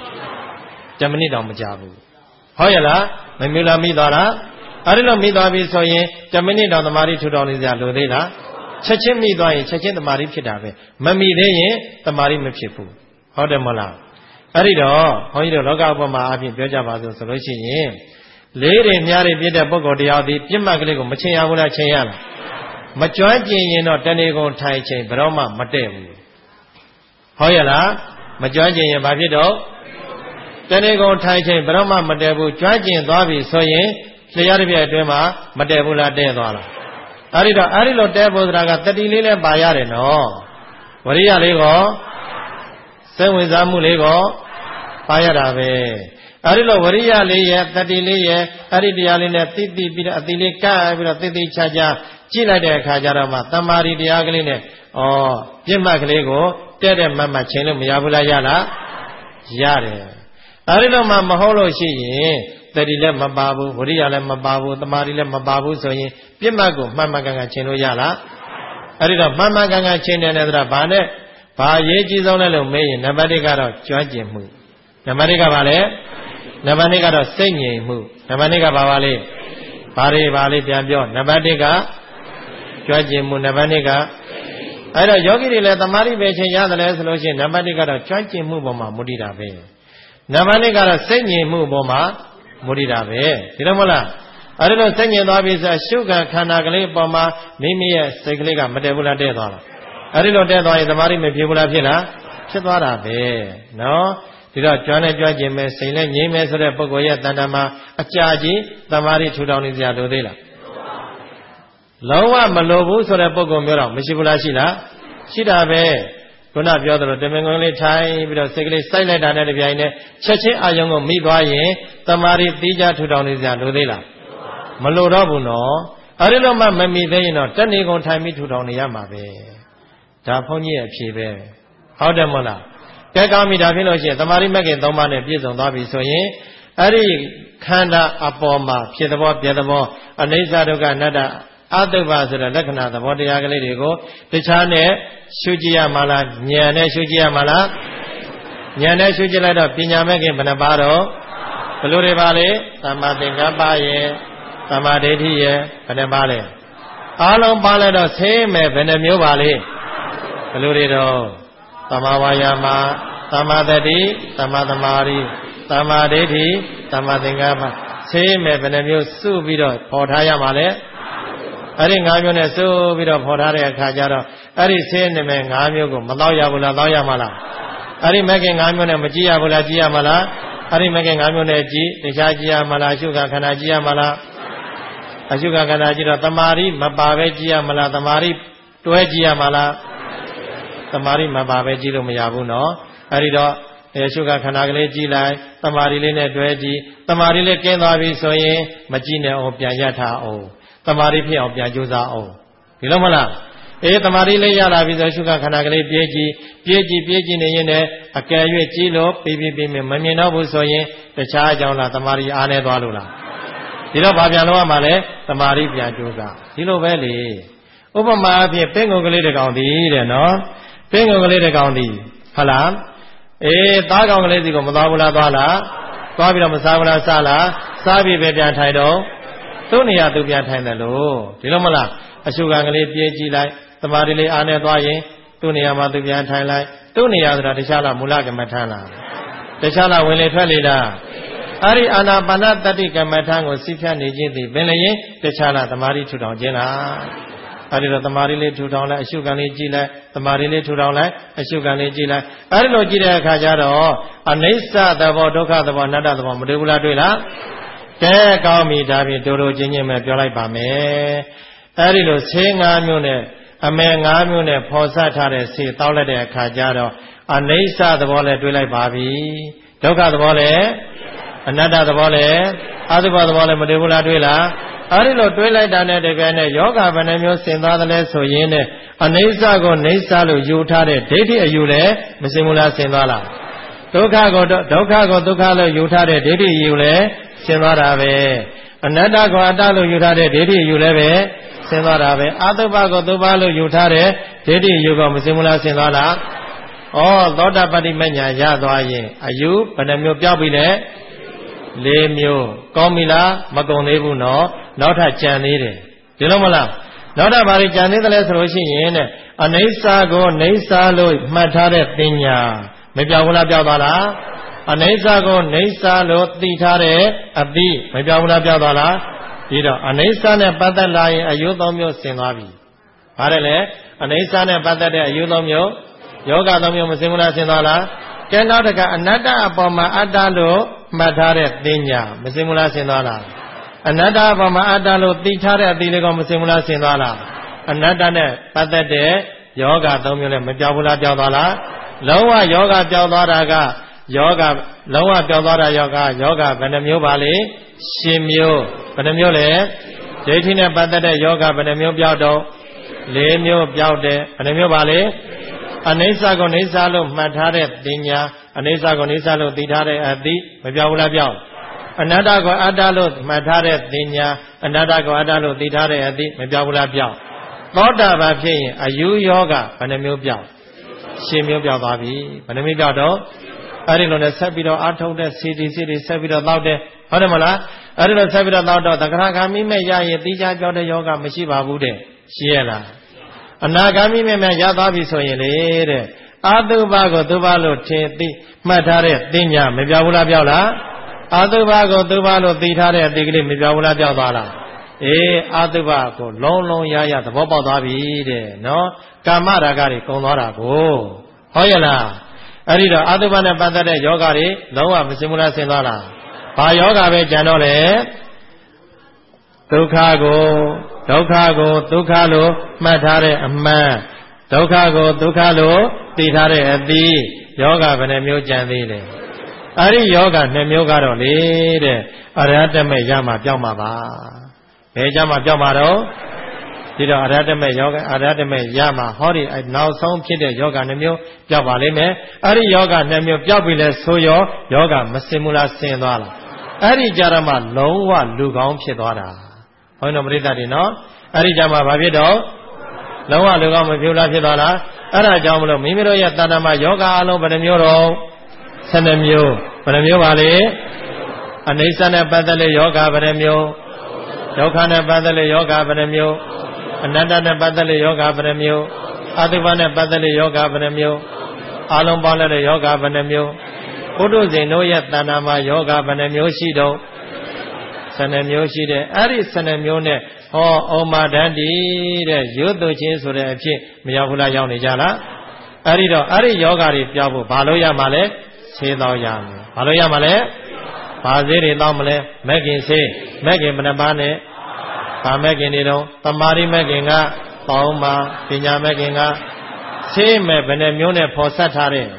10မိနစ်တောင်မကြာဘူးဟုတ်ရဲ့လားမမီလားမိသွားလားအဲ့ဒီလိုမိသွားပြီဆိုရင်10မိနစ်တောင်တမာရီထူထောင်နေကြလို့သေးလားချက်ချင်းမိသွားရင်ချက်ချင်းတမာရီဖြစ်တာပဲမမိသေးရင်တမာရီမဖြစ်ဘူးဟုတ်တယ်မဟုတ်လားအဲ့ဒီတော့ဘုန်းကြီးတို့လောကဥပမာအပြင်ပြောကြပါစို့ဆိုလို့ရှိရင်လေးတွေများတွေပြည့်တဲ့ပုဂ္ဂိုလ်တရားသည်ပြစ်မှတ်ကလေးကိုမချင်းရဘူးလားချင်းရလားမကြွကျင်ရင်တော့တဏှေကုန်ထိုင်ချိန်ဘယ်တော့မှမတည့်ဘူးဟုတ်ရဲ့လားမကြွကျင်ရင်ဘာဖြစ်တော့တဏှေကုန်ထိုင်ချိန်ဘယ်တော့မှမတည့်ဘူးကြွကျင်သွားပြီဆိုရင်လျှာတစ်ပြက်အတွင်းမှာမတည့်ဘူးလားတည့်သွားလားအဲ့ဒီလိုတည့်ဖို့ဆိုတာကတတိလေးလည်းပါရတယ်နော်ဝရိယလေးကောစိတ်ဝင်စားမှုလေးကောပါရတာပဲအဲ့ဒီလိုဝရိယလေးရဲ့တတိလေးရဲ့အဲ့ဒီတရားလေးနဲ့သိပြီးတော့အတိလေးကပ်ပြီးတော့သိချာကြည့်လိုက်တဲ့အခါကျတော့မှတမာရီတရားကလေးနဲ့ပြစ်မှတ်ကလေးကိုတဲ့မှတ်ချင်းလို့မရဘူးလားရလားရတယ်အဲ့ဒီလိုမှမဟုတ်လို့ရှိရင်တတိလည်းမပါဘူးဝရိယလည်းမပါဘူးတမာရီလည်းမပါဘူးဆိုရင်ပြစ်မှတ်ကိုမှန်မှန်ကန်ကန်ချင်းလို့ရလားအဲ့ဒီတော့မှန်မှန်ကန်ကန်ချင်းတယ်ဆိုတာဘာရေးကြည့်ဆုံးလဲလို့မေးရင်နံပါတ်1ကတော့ကျွမ်းကျင်မှုနံပါတ်2ကဘာလဲနံပါတ်2ကတော့စိတ်ငြိမ်မှုနံပါတ်2ကဘာပါလဲဘာလေးပြန်ပြောနံပါတ်1ကကျွမ်းကျင်မှုနံပါတ်2ကအဲ့တော့ယောဂီတွေလည်းတမာရီပဲချင်းရတယ်လဲဆိုလို့ရှိရင်နံပါတ်1ကတော့ကျွမ်းကျင်မှုပေါ်မှာမူတည်တာပဲနံပါတ်2ကတော့စိတ်ငြိမ်မှုပေါ်မှာမူတည်တာပဲဒီလိုမဟုတ်လားအဲ့ဒါလို့စိတ်ငြိမ်သွားပြီဆိုရှုခံခန္ဓာကလေးပေါ်မှာမိမိရဲ့စိတ်ကလေးကမတည့်ဘူးလားတည့်သွားလားအဲ့ဒီလိုတည့်သွားရင်တမာရီမဖြစ်ဘူးလားဖြစ်လားဖြစ်သွားတာပဲနော်ဒီတော့ကျွမ်းနဲ့ကြွကျင်မယ်စိတ်နဲ့ငြိမ်းမယ်ဆိုတဲ့ပုဂ္ဂိုလ်ရဲ့တဏ္ဍာမှာအကြာကြီးတမာရီထူထောင်နေကြလို့သေးလားလုံးဝမလိုဘူးဆိုတဲ့ပုဂ္ဂိုလ်မျိုးတော့မရှိဘူးလားရှိလားရှိတာပဲခုနပြောသလိုတမင်ကုန်လေးထိုင်ပြီးတော့စိတ်ကလေးစိုက်လိုက်တာနဲ့တပြိုင်နက်ချက်ချင်းအာယုံကိုမိသွားရင်တမာရီတိကျထူထောင်နေကြလို့သေးလားမလိုတော့ဘူးနော်အဲ့ဒီလိုမှမမိသေးရင်တော့တဏှေကုန်ထိုင်ပြီးထူထောင်နေရမှာပဲဒါဘုန်းကြီးရဲ့အဖြေပဲဟုတ်တယ်မဟုတ်လားကဲကောင်းပြီဒါဖြစ်လို့ရှိရင်တမာရီမဂ္ဂင်3ပါးနဲ့ပြည့်စုံသွားပြီဆိုရင်အဲ့ဒီခန္ဓာအပေါ်မှာဖြစ်သဘောပြသဘောအနိစ္စဒုက္ခအနတ္တအတုပ္ပဆိုတဲ့လက္ခဏာသဘောတရားကလေးတွေကိုတခြားနဲ့ရှုကြည့်ရမှာလားဉာဏ်နဲ့ရှုကြည့်ရမှာလားဉာဏ်နဲ့ရှုကြည့်လိုက်တော့ပညာမဂ္ဂင်ဘယ်နှပါးတော့ဘယ်လိုတွေပါလဲသမ္မာသင်္ကပ္ပရဲ့သမ္မာဒိဋ္ဌိရဲ့ဘယ်နှပါးလဲအားလုံးပါလဲတော့ဆေးမယ်ဘယ်နှမျိုးပါလဲဘယ်လိုတွေတော့သမ္မာဝါယာမသမ္မာတတိသမ္မာသမာဓိသမ္မာဒိဋ္ဌိသမ္မာသင်္ကပ္ပဆေးမယ်ဘယ်နှမျိုးစုပြီးတော့ပေါ်ထားရမှာလဲအဲ့ဒီ5မျိုးနဲ့စုပြီးတော့ပေါ်ထားတဲ့အခါကျတော့အဲ့ဒီဆေးနေမဲ့5မျိုးကိုမတော့ရဘူးလားတော့ရမှာလားအဲ့ဒီမဂ္ဂင်5မျိုးနဲ့မကြည့်ရဘူးလားကြည့်ရမှာလားအဲ့ဒီမဂ္ဂင်5မျိုးနဲ့ကြည့်တခြားကြည့်ရမှာလားအရှုခခန္ဓာကြည့်ရမှာလားအရှုခခန္ဓာကြည့်တော့တမာရီမပါပဲကြည့်ရမှာလားတမာရီတွဲကြည့်ရမှာလားတမာရီမပါပဲကြည့်လို့မရဘူးနော်အဲ့ဒီတော့ရှုခခန္ဓာကလေးကြည့်လိုက်တမာရီလေးနဲ့တွဲကြည့်တမာရီလေးကျင်းသွားပြီဆိုရင်မကြည့်နဲ့အောင်ပြန်ရထားအောင်တမာရီဖြစ်အောင်ပြန်ကြိုးစားအောင်ဒီလိုမလားတမာရီလေးရလာပြီဆိုရှုခခန္ဓာကလေးပြေးကြည့်နေရင်လည်းအကယ်၍ကြည့်လို့ပြီးမမြင်တော့ဘူးဆိုရင်တခြားအကြောင်းလားတမာရီအားနေသွားလို့လားဒီတော့ဘာပြန်လို့ရမှာလဲတမာရီပြန်ကြိုးစားဒီလိုပဲလေဥပမာအဖြစ်ပင်ကုန်ကလေးတစ်ကောင်တည်းတဲ့နော်ပင်ကုန်ကလေးတစ်ကောင်တည်းဟုတ်လားသားကောင်ကလေးစီကိုမသွားဘူးလားသွားလားသွားပြီးတော့မစားဘူးလားစားလားစားပြီးပဲပြန်ထိုင်တော့သူ့နေရာသူပြန်ထိုင်တယ်လို့ဒီလိုမလားအရှုခံကလေးပြေးကြည့်လိုက်တမာရီလေးအားနေသွားရင်သူ့နေရာမှာသူပြန်ထိုင်လိုက်သူ့နေရာဆိုတာတခြားလားမူလကမ္မထမ်းလားတခြားလားဝင်လေထွက်လေလားအဲ့ဒီအာနာပါနတတိကမ္မထမ်းကိုစိဖြတ်နေခြင်းသည်ပင်လည်းတခြားလားတမာရီထူထောင်ခြင်းလားအဲ့ဒီတော့တမာရီလေးထူထောင်လိုက်အရှုခံလေးကြည့်လိုက်တမာရီလေးထူထောင်လိုက်အရှုခံလေးကြည့်လိုက်အဲ့ဒီလိုကြည့်တဲ့အခါကျတော့အနိစ္စသဘောဒုက္ခသဘောအနတ္တသဘောမတွေ့ဘူးလားတွေ့လားကဲကောင်းပြီဒါဖြင့်တို့ချင်းချင်းပဲပြောလိုက်ပါမယ်အဲ့ဒီလိုဆေး၅မျိုးနဲ့အမဲ၅မျိုးနဲ့ဖော်ဆထားတဲ့ဆေးတောက်လိုက်တဲ့အခါကျတော့အနိစ္စသဘောလည်းတွေ့လိုက်ပါပြီဒုက္ခသဘောလည်းအနတ္တသဘောလည်းအသုဘသဘောလည်းမတွေ့ဘူးလားတွေ့လားအဲ့ဒီလိုတွေးလိုက်တာနဲ့တကယ်နဲ့ယောဂဘယ်နှမျိုးဆင်သွားသလဲဆိုရင်အနိစ္စကိုနိစ္စလို့ယူထားတဲ့ဒိဋ္ဌိအယူလည်းမဆင်ဘူးလားဆင်သွားလားဒုက္ခကိုဒုက္ခလို့ယူထားတဲ့ဒိဋ္ဌိအယူလည်းဆင်သွားတာပဲအနတ္တကိုအတ္တလို့ယူထားတဲ့ဒိဋ္ဌိအယူလည်းပဲဆင်သွားတာပဲအတုပကိုသုဘလို့ယူထားတဲ့ဒိဋ္ဌိအယူကမဆင်ဘူးလားဆင်သွားလားဩသောတာပတ္တိမညာရသွားရင်အယူဘယ်နှမျိုးပြောက်ပြီလဲ၄မျိုးကောင်းပြီလားမကုန်သေးဘူးနော်နောက်ထပ်ကြံသေးတယ်ဒီလိုမလားနောက်ထပ်ဘာတွေကြံသေးတယ်လဲဆိုလို့ရှိရင်အနိစ္စကိုနိစ္စလို့မှတ်ထားတဲ့ပညာမပြောင်းဘူးလားပြောင်းသွားလားအနိစ္စကိုနိစ္စလို့သိထားတဲ့အသိမပြောင်းဘူးလားပြောင်းသွားလားဒီတော့အနိစ္စနဲ့ပတ်သက်လာရင်အယု၃မျိုးဆင်သွားပြီဘာလဲလဲအနိစ္စနဲ့ပတ်သက်တဲ့အယု၃မျိုးယောဂ၃မျိုးမဆင်ဘူးလားဆင်သွားလားကဲနောက်တကအနတ္တအပေါ်မှာအတ္တလို့မှတ်ထားတဲ့သိညာမဆင်ဘူးလားဆင်သွားလားအနတ္တအပေါ်မှာအတ္တလို့သိထားတဲ့အသိလေးကမဆင်ဘူးလားဆင်သွားလားအနတ္တနဲ့ပတ်သက်တဲ့ယောဂ၃မျိုးလည်းမပြောင်းဘူးလားပြောင်းသွားလားလုံးဝယောဂပြောင်းသွားတာကယောဂလုံးဝပြောင်းသွားတာယောဂဘယ်နှမျိုးပါလဲ10မျိုးဘယ်နှမျိုးလဲဒိဋ္ဌိနဲ့ပတ်သက်တဲ့ယောဂဘယ်နှမျိုးပြောက်တော့4မျိုးပြောက်တယ်ဘယ်နှမျိုးပါလဲအနိစ္စကိုနိစ္စလို့မှတ်ထားတဲ့ပညာအနိစ္စကိုနိစ္စလို့သိထားတဲ့အသိမပြောက်ဘူးလားပြောက်အနတ္တကိုအတ္တလို့မှတ်ထားတဲ့ပညာအနတ္တကိုအတ္တလို့သိထားတဲ့အသိမပြောက်ဘူးလားပြောက်သောတာပန်ဖြစ်ရင်အယူယောဂဘယ်နှမျိုးပြောက်10မျိုးပြောက်သွားပြီဘယ်နှမျိုးပြောက်တော့အဲ့ဒီလိုနဲ့ဆက်ပြီးတော့အာထုတ်တဲ့စီတီဆက်ပြီးတော့တောက်တယ်ဟုတ်တယ်မလားအဲ့ဒီလိုဆက်ပြီးတော့တောက်တော့သက္ကရာဂ ामि မဲ့ရရင်တိကျပြောတဲ့ယောဂမရှိပါဘူးတဲ့ရှိရလားအနာဂ ामि မဲ့ရသွားပြီဆိုရင်လေတဲ့အာတုဘကိုသုဘလို့ထင်သိမှတ်ထားတဲ့သိညာမပြောက်ဘူးလားပြောက်လားအာတုဘကိုသုဘလို့သိထားတဲ့အသိကလေးမပြောက်ဘူးလားပြောက်သွားလားအာတုဘကိုလုံးရသဘောပေါက်သွားပြီတဲ့နော်ကာမရာဂတွေကုန်သွားတာကိုဟုတ်ရဲ့လားအဲ့ဒီတော့အာတုဘနဲ့ပတ်သက်တဲ့ယောဂတွေလုံးဝမစင်ဘူးလားဆင်သွားလားဘာယောဂပဲကြံတော့လေဒုက္ခကိုဒုက္ခလို့မှတ်ထားတဲ့အမှန်ဒုက္ခကိုဒုက္ခလို့သိထားတဲ့အသိယောဂဘယ်နှမျိုးကြံသေးလဲအဲ့ဒီယောဂ2မျိုးကတော့လေတဲ့အရဟတမေရမှာပြောင်းမှာပါဘယ်ကြမှာပြောင်းမှာတော့ဒီတော့အရဟတမေယောဂအရဟတမေရမှာဟောဒီနောက်ဆုံးဖြစ်တဲ့ယောဂ2မျိုးပြောက်ပါလိမ့်မယ်အဲ့ဒီယောဂ2မျိုးပြောက်ပြီလဲဆိုရောယောဂမစင်ဘူးလားဆင်သွားလားအဲ့ဒီကြရမှလုံးဝလူကောင်းဖြစ်သွားတာဟောတော့ပရိသတ်တွေနော်အဲ့ဒီကြမှာဘာဖြစ်တော့လုံးဝလူကောင်းမဖြစ်လားဖြစ်သွားလားအဲ့ဒါကြောင့်မလို့မိမိတို့ရဲ့တဏ္ဍာမှာယောဂအလုံးဘယ်နှမျိုးတော့12မျိုးဘယ်နှမျိုးပါလဲအနိစ္စနဲ့ပတ်သက်တဲ့ယောဂဘယ်နှမျိုးဒုက္ခနဲ့ပတ်သက်တဲ့ယောဂဘယ်နှမျိုးအနတ္တနဲ့ပတ်သက်တဲ့ယောဂဘယ်နှမျိုးအတုပနဲ့ပတ်သက်တဲ့ယောဂဘယ်နှမျိုးအလုံးပေါင်းတဲ့ယောဂဘယ်နှမျိုးဘုဒ္ဓဇင်တို့ရဲ့တဏ္ဍာမှာယောဂဘယ်နှမျိုးရှိတော့12မျိုးရှိတယ်အဲ့ဒီ12မျိုးနဲ့ဟောဩမာဒန္တိတဲ့ရွတ်သူချင်းဆိုတဲ့အဖြစ်မရောက်ဘူးလားရောက်နေကြလားအဲ့ဒီတော့အဲ့ဒီယောဂတွေပြောက်ဖို့ဘာလို့ရမှာလဲဆေးတော့ရမယ်ဘာလို့ရမှာလဲဘာဆေးတွေတော့မလဲမက်ကင်ဆေးမက်ကင်ဘယ်နှပါးနဲ့ဘာမက်ကင်တွေတော့သမာဓိမက်ကင်ကပေါင်းပါပညာမက်ကင်ကဆေးမဲ့ဘယ်နှမျိုးနဲ့ဖော်ဆက်ထားတဲ့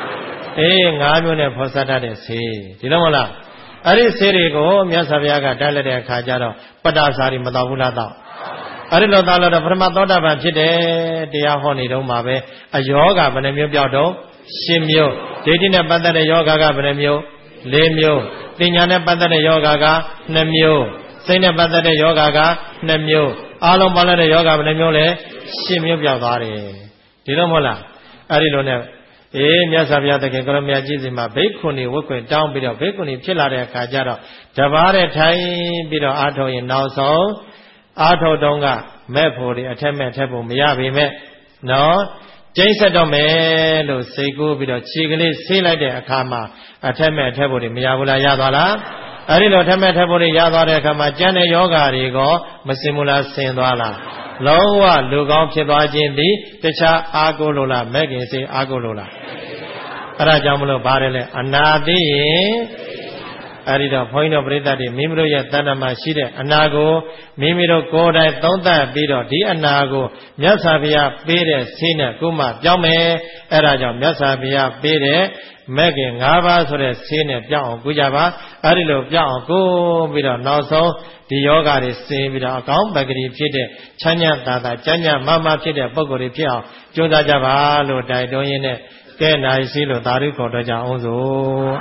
5မျိုးနဲ့ဖော်ဆက်ထားတဲ့ဆေးဒီလိုမလားအဲ့ဒီဆေးတွေကိုမြတ်စွာဘုရားကတက်လက်တဲ့အခါကျတော့ပတ္တစာရီမတော်ဘူးလားတော့အဲ့ဒီလိုသာလို့တော့ပထမသောတာပန်ဖြစ်တယ်တရားဟောနေတော့မှာပဲအယောဂဘယ်နှမျိုးပြောက်တော့10မျိုးဒိဋ္ဌိနဲ့ပတ်သက်တဲ့ယောဂကဘယ်နှမျိုး4မျိုးပညာနဲ့ပတ်သက်တဲ့ယောဂက2မျိုးစိတ်နဲ့ပတ်သက်တဲ့ယောဂက2မျိုးအားလုံးပေါင်းလိုက်တဲ့ယောဂဘယ်နှမျိုးလဲ10မျိုးပြောက်သွားတယ်ဒီလိုမဟုတ်လားအဲ့ဒီလိုနဲ့မြတ်စွာဘုရားသခင်ကိုရမကြီးစီမှာဘိက္ခုနီဝတ်ခွင့်တောင်းပြီးတော့ဘိက္ခုနီဖြစ်လာတဲ့အခါကျတော့တပါးတဲ့ထိုင်ပြီးတော့အာထုံရင်နောက်ဆုံးအာထုံတုံးကမဲ့ဖို့တွေအထက်မဲ့ထက်ဖို့မရပေမဲ့နော်ကျိန်းဆက်တော့မယ်လို့စိတ်ကူးပြီးတော့ခြေကလေးဆေးလိုက်တဲ့အခါမှာအထက်မဲ့ထက်ဖို့တွေမရဘူးလားရသွားလားအဲ့ဒီလိုထက်မဲ့ထက်ဖို့တွေရသွားတဲ့အခါမှာကျန်တဲ့ယောဂါတွေကမစင်ဘူးလားဆင်သွားလားလုံးဝလူကောင်းဖြစ်သွားခြင်းသည်တခြားအာကိုလို့လားမဲ့ခင်စိတ်အာကိုလို့လားအဲ့ဒါကြောင့်မလို့ပါတယ်လေအနာသိရင်အဲ့ဒီတော့ဘုန်းကြီးတို့ပြိဿတွေမိမိတို့ရဲ့တဏ္ဍမှာရှိတဲ့အနာကိုမိမိတို့ကိုယ်တိုင်သုံးသပ်ပြီးတော့ဒီအနာကိုမြတ်စွာဘုရားပေးတဲ့ဆေးနဲ့ကိုမှပြောင်းမယ်အဲ့ဒါကြောင့်မြတ်စွာဘုရားပေးတဲ့မဲ့ခင်၅ပါးဆိုတဲ့ဆေးနဲ့ပြောင်းအောင်ကုကြပါအဲ့ဒီလိုပြောင်းအောင်ကုပြီးတော့နောက်ဆုံးဒီယောဂတွေစင်ပြီးတော့အကောင်းပဂတိဖြစ်တဲ့ချမ်းသာသာကျမ်းမမဖြစ်တဲ့ပုဂ္ဂိုလ်တွေဖြစ်အောင်ကြိုးစားကြပါလို့တိုက်တွန်းရင်းနဲ့ကဲနိုင်စီလို့သာဓုခေါ်တော့ကြအောင်စို့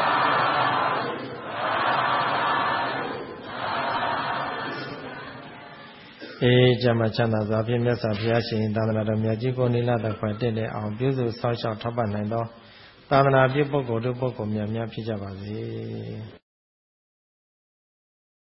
ကျမ်းချမ်းသာစွာဖြင့်မြတ်စွာဘုရားရှင်သာသနာတော်မြတ်ကြီးကိုနိလတခွတ်တဲ့အောင်ပြုစုဆောက်ရှောက်ထောက်ပံ့နိုင်သောသာသနာပြုပုဂ္ဂိုလ်တို့ပုဂ္ဂိုလ်များဖြစ်ကြပါစေ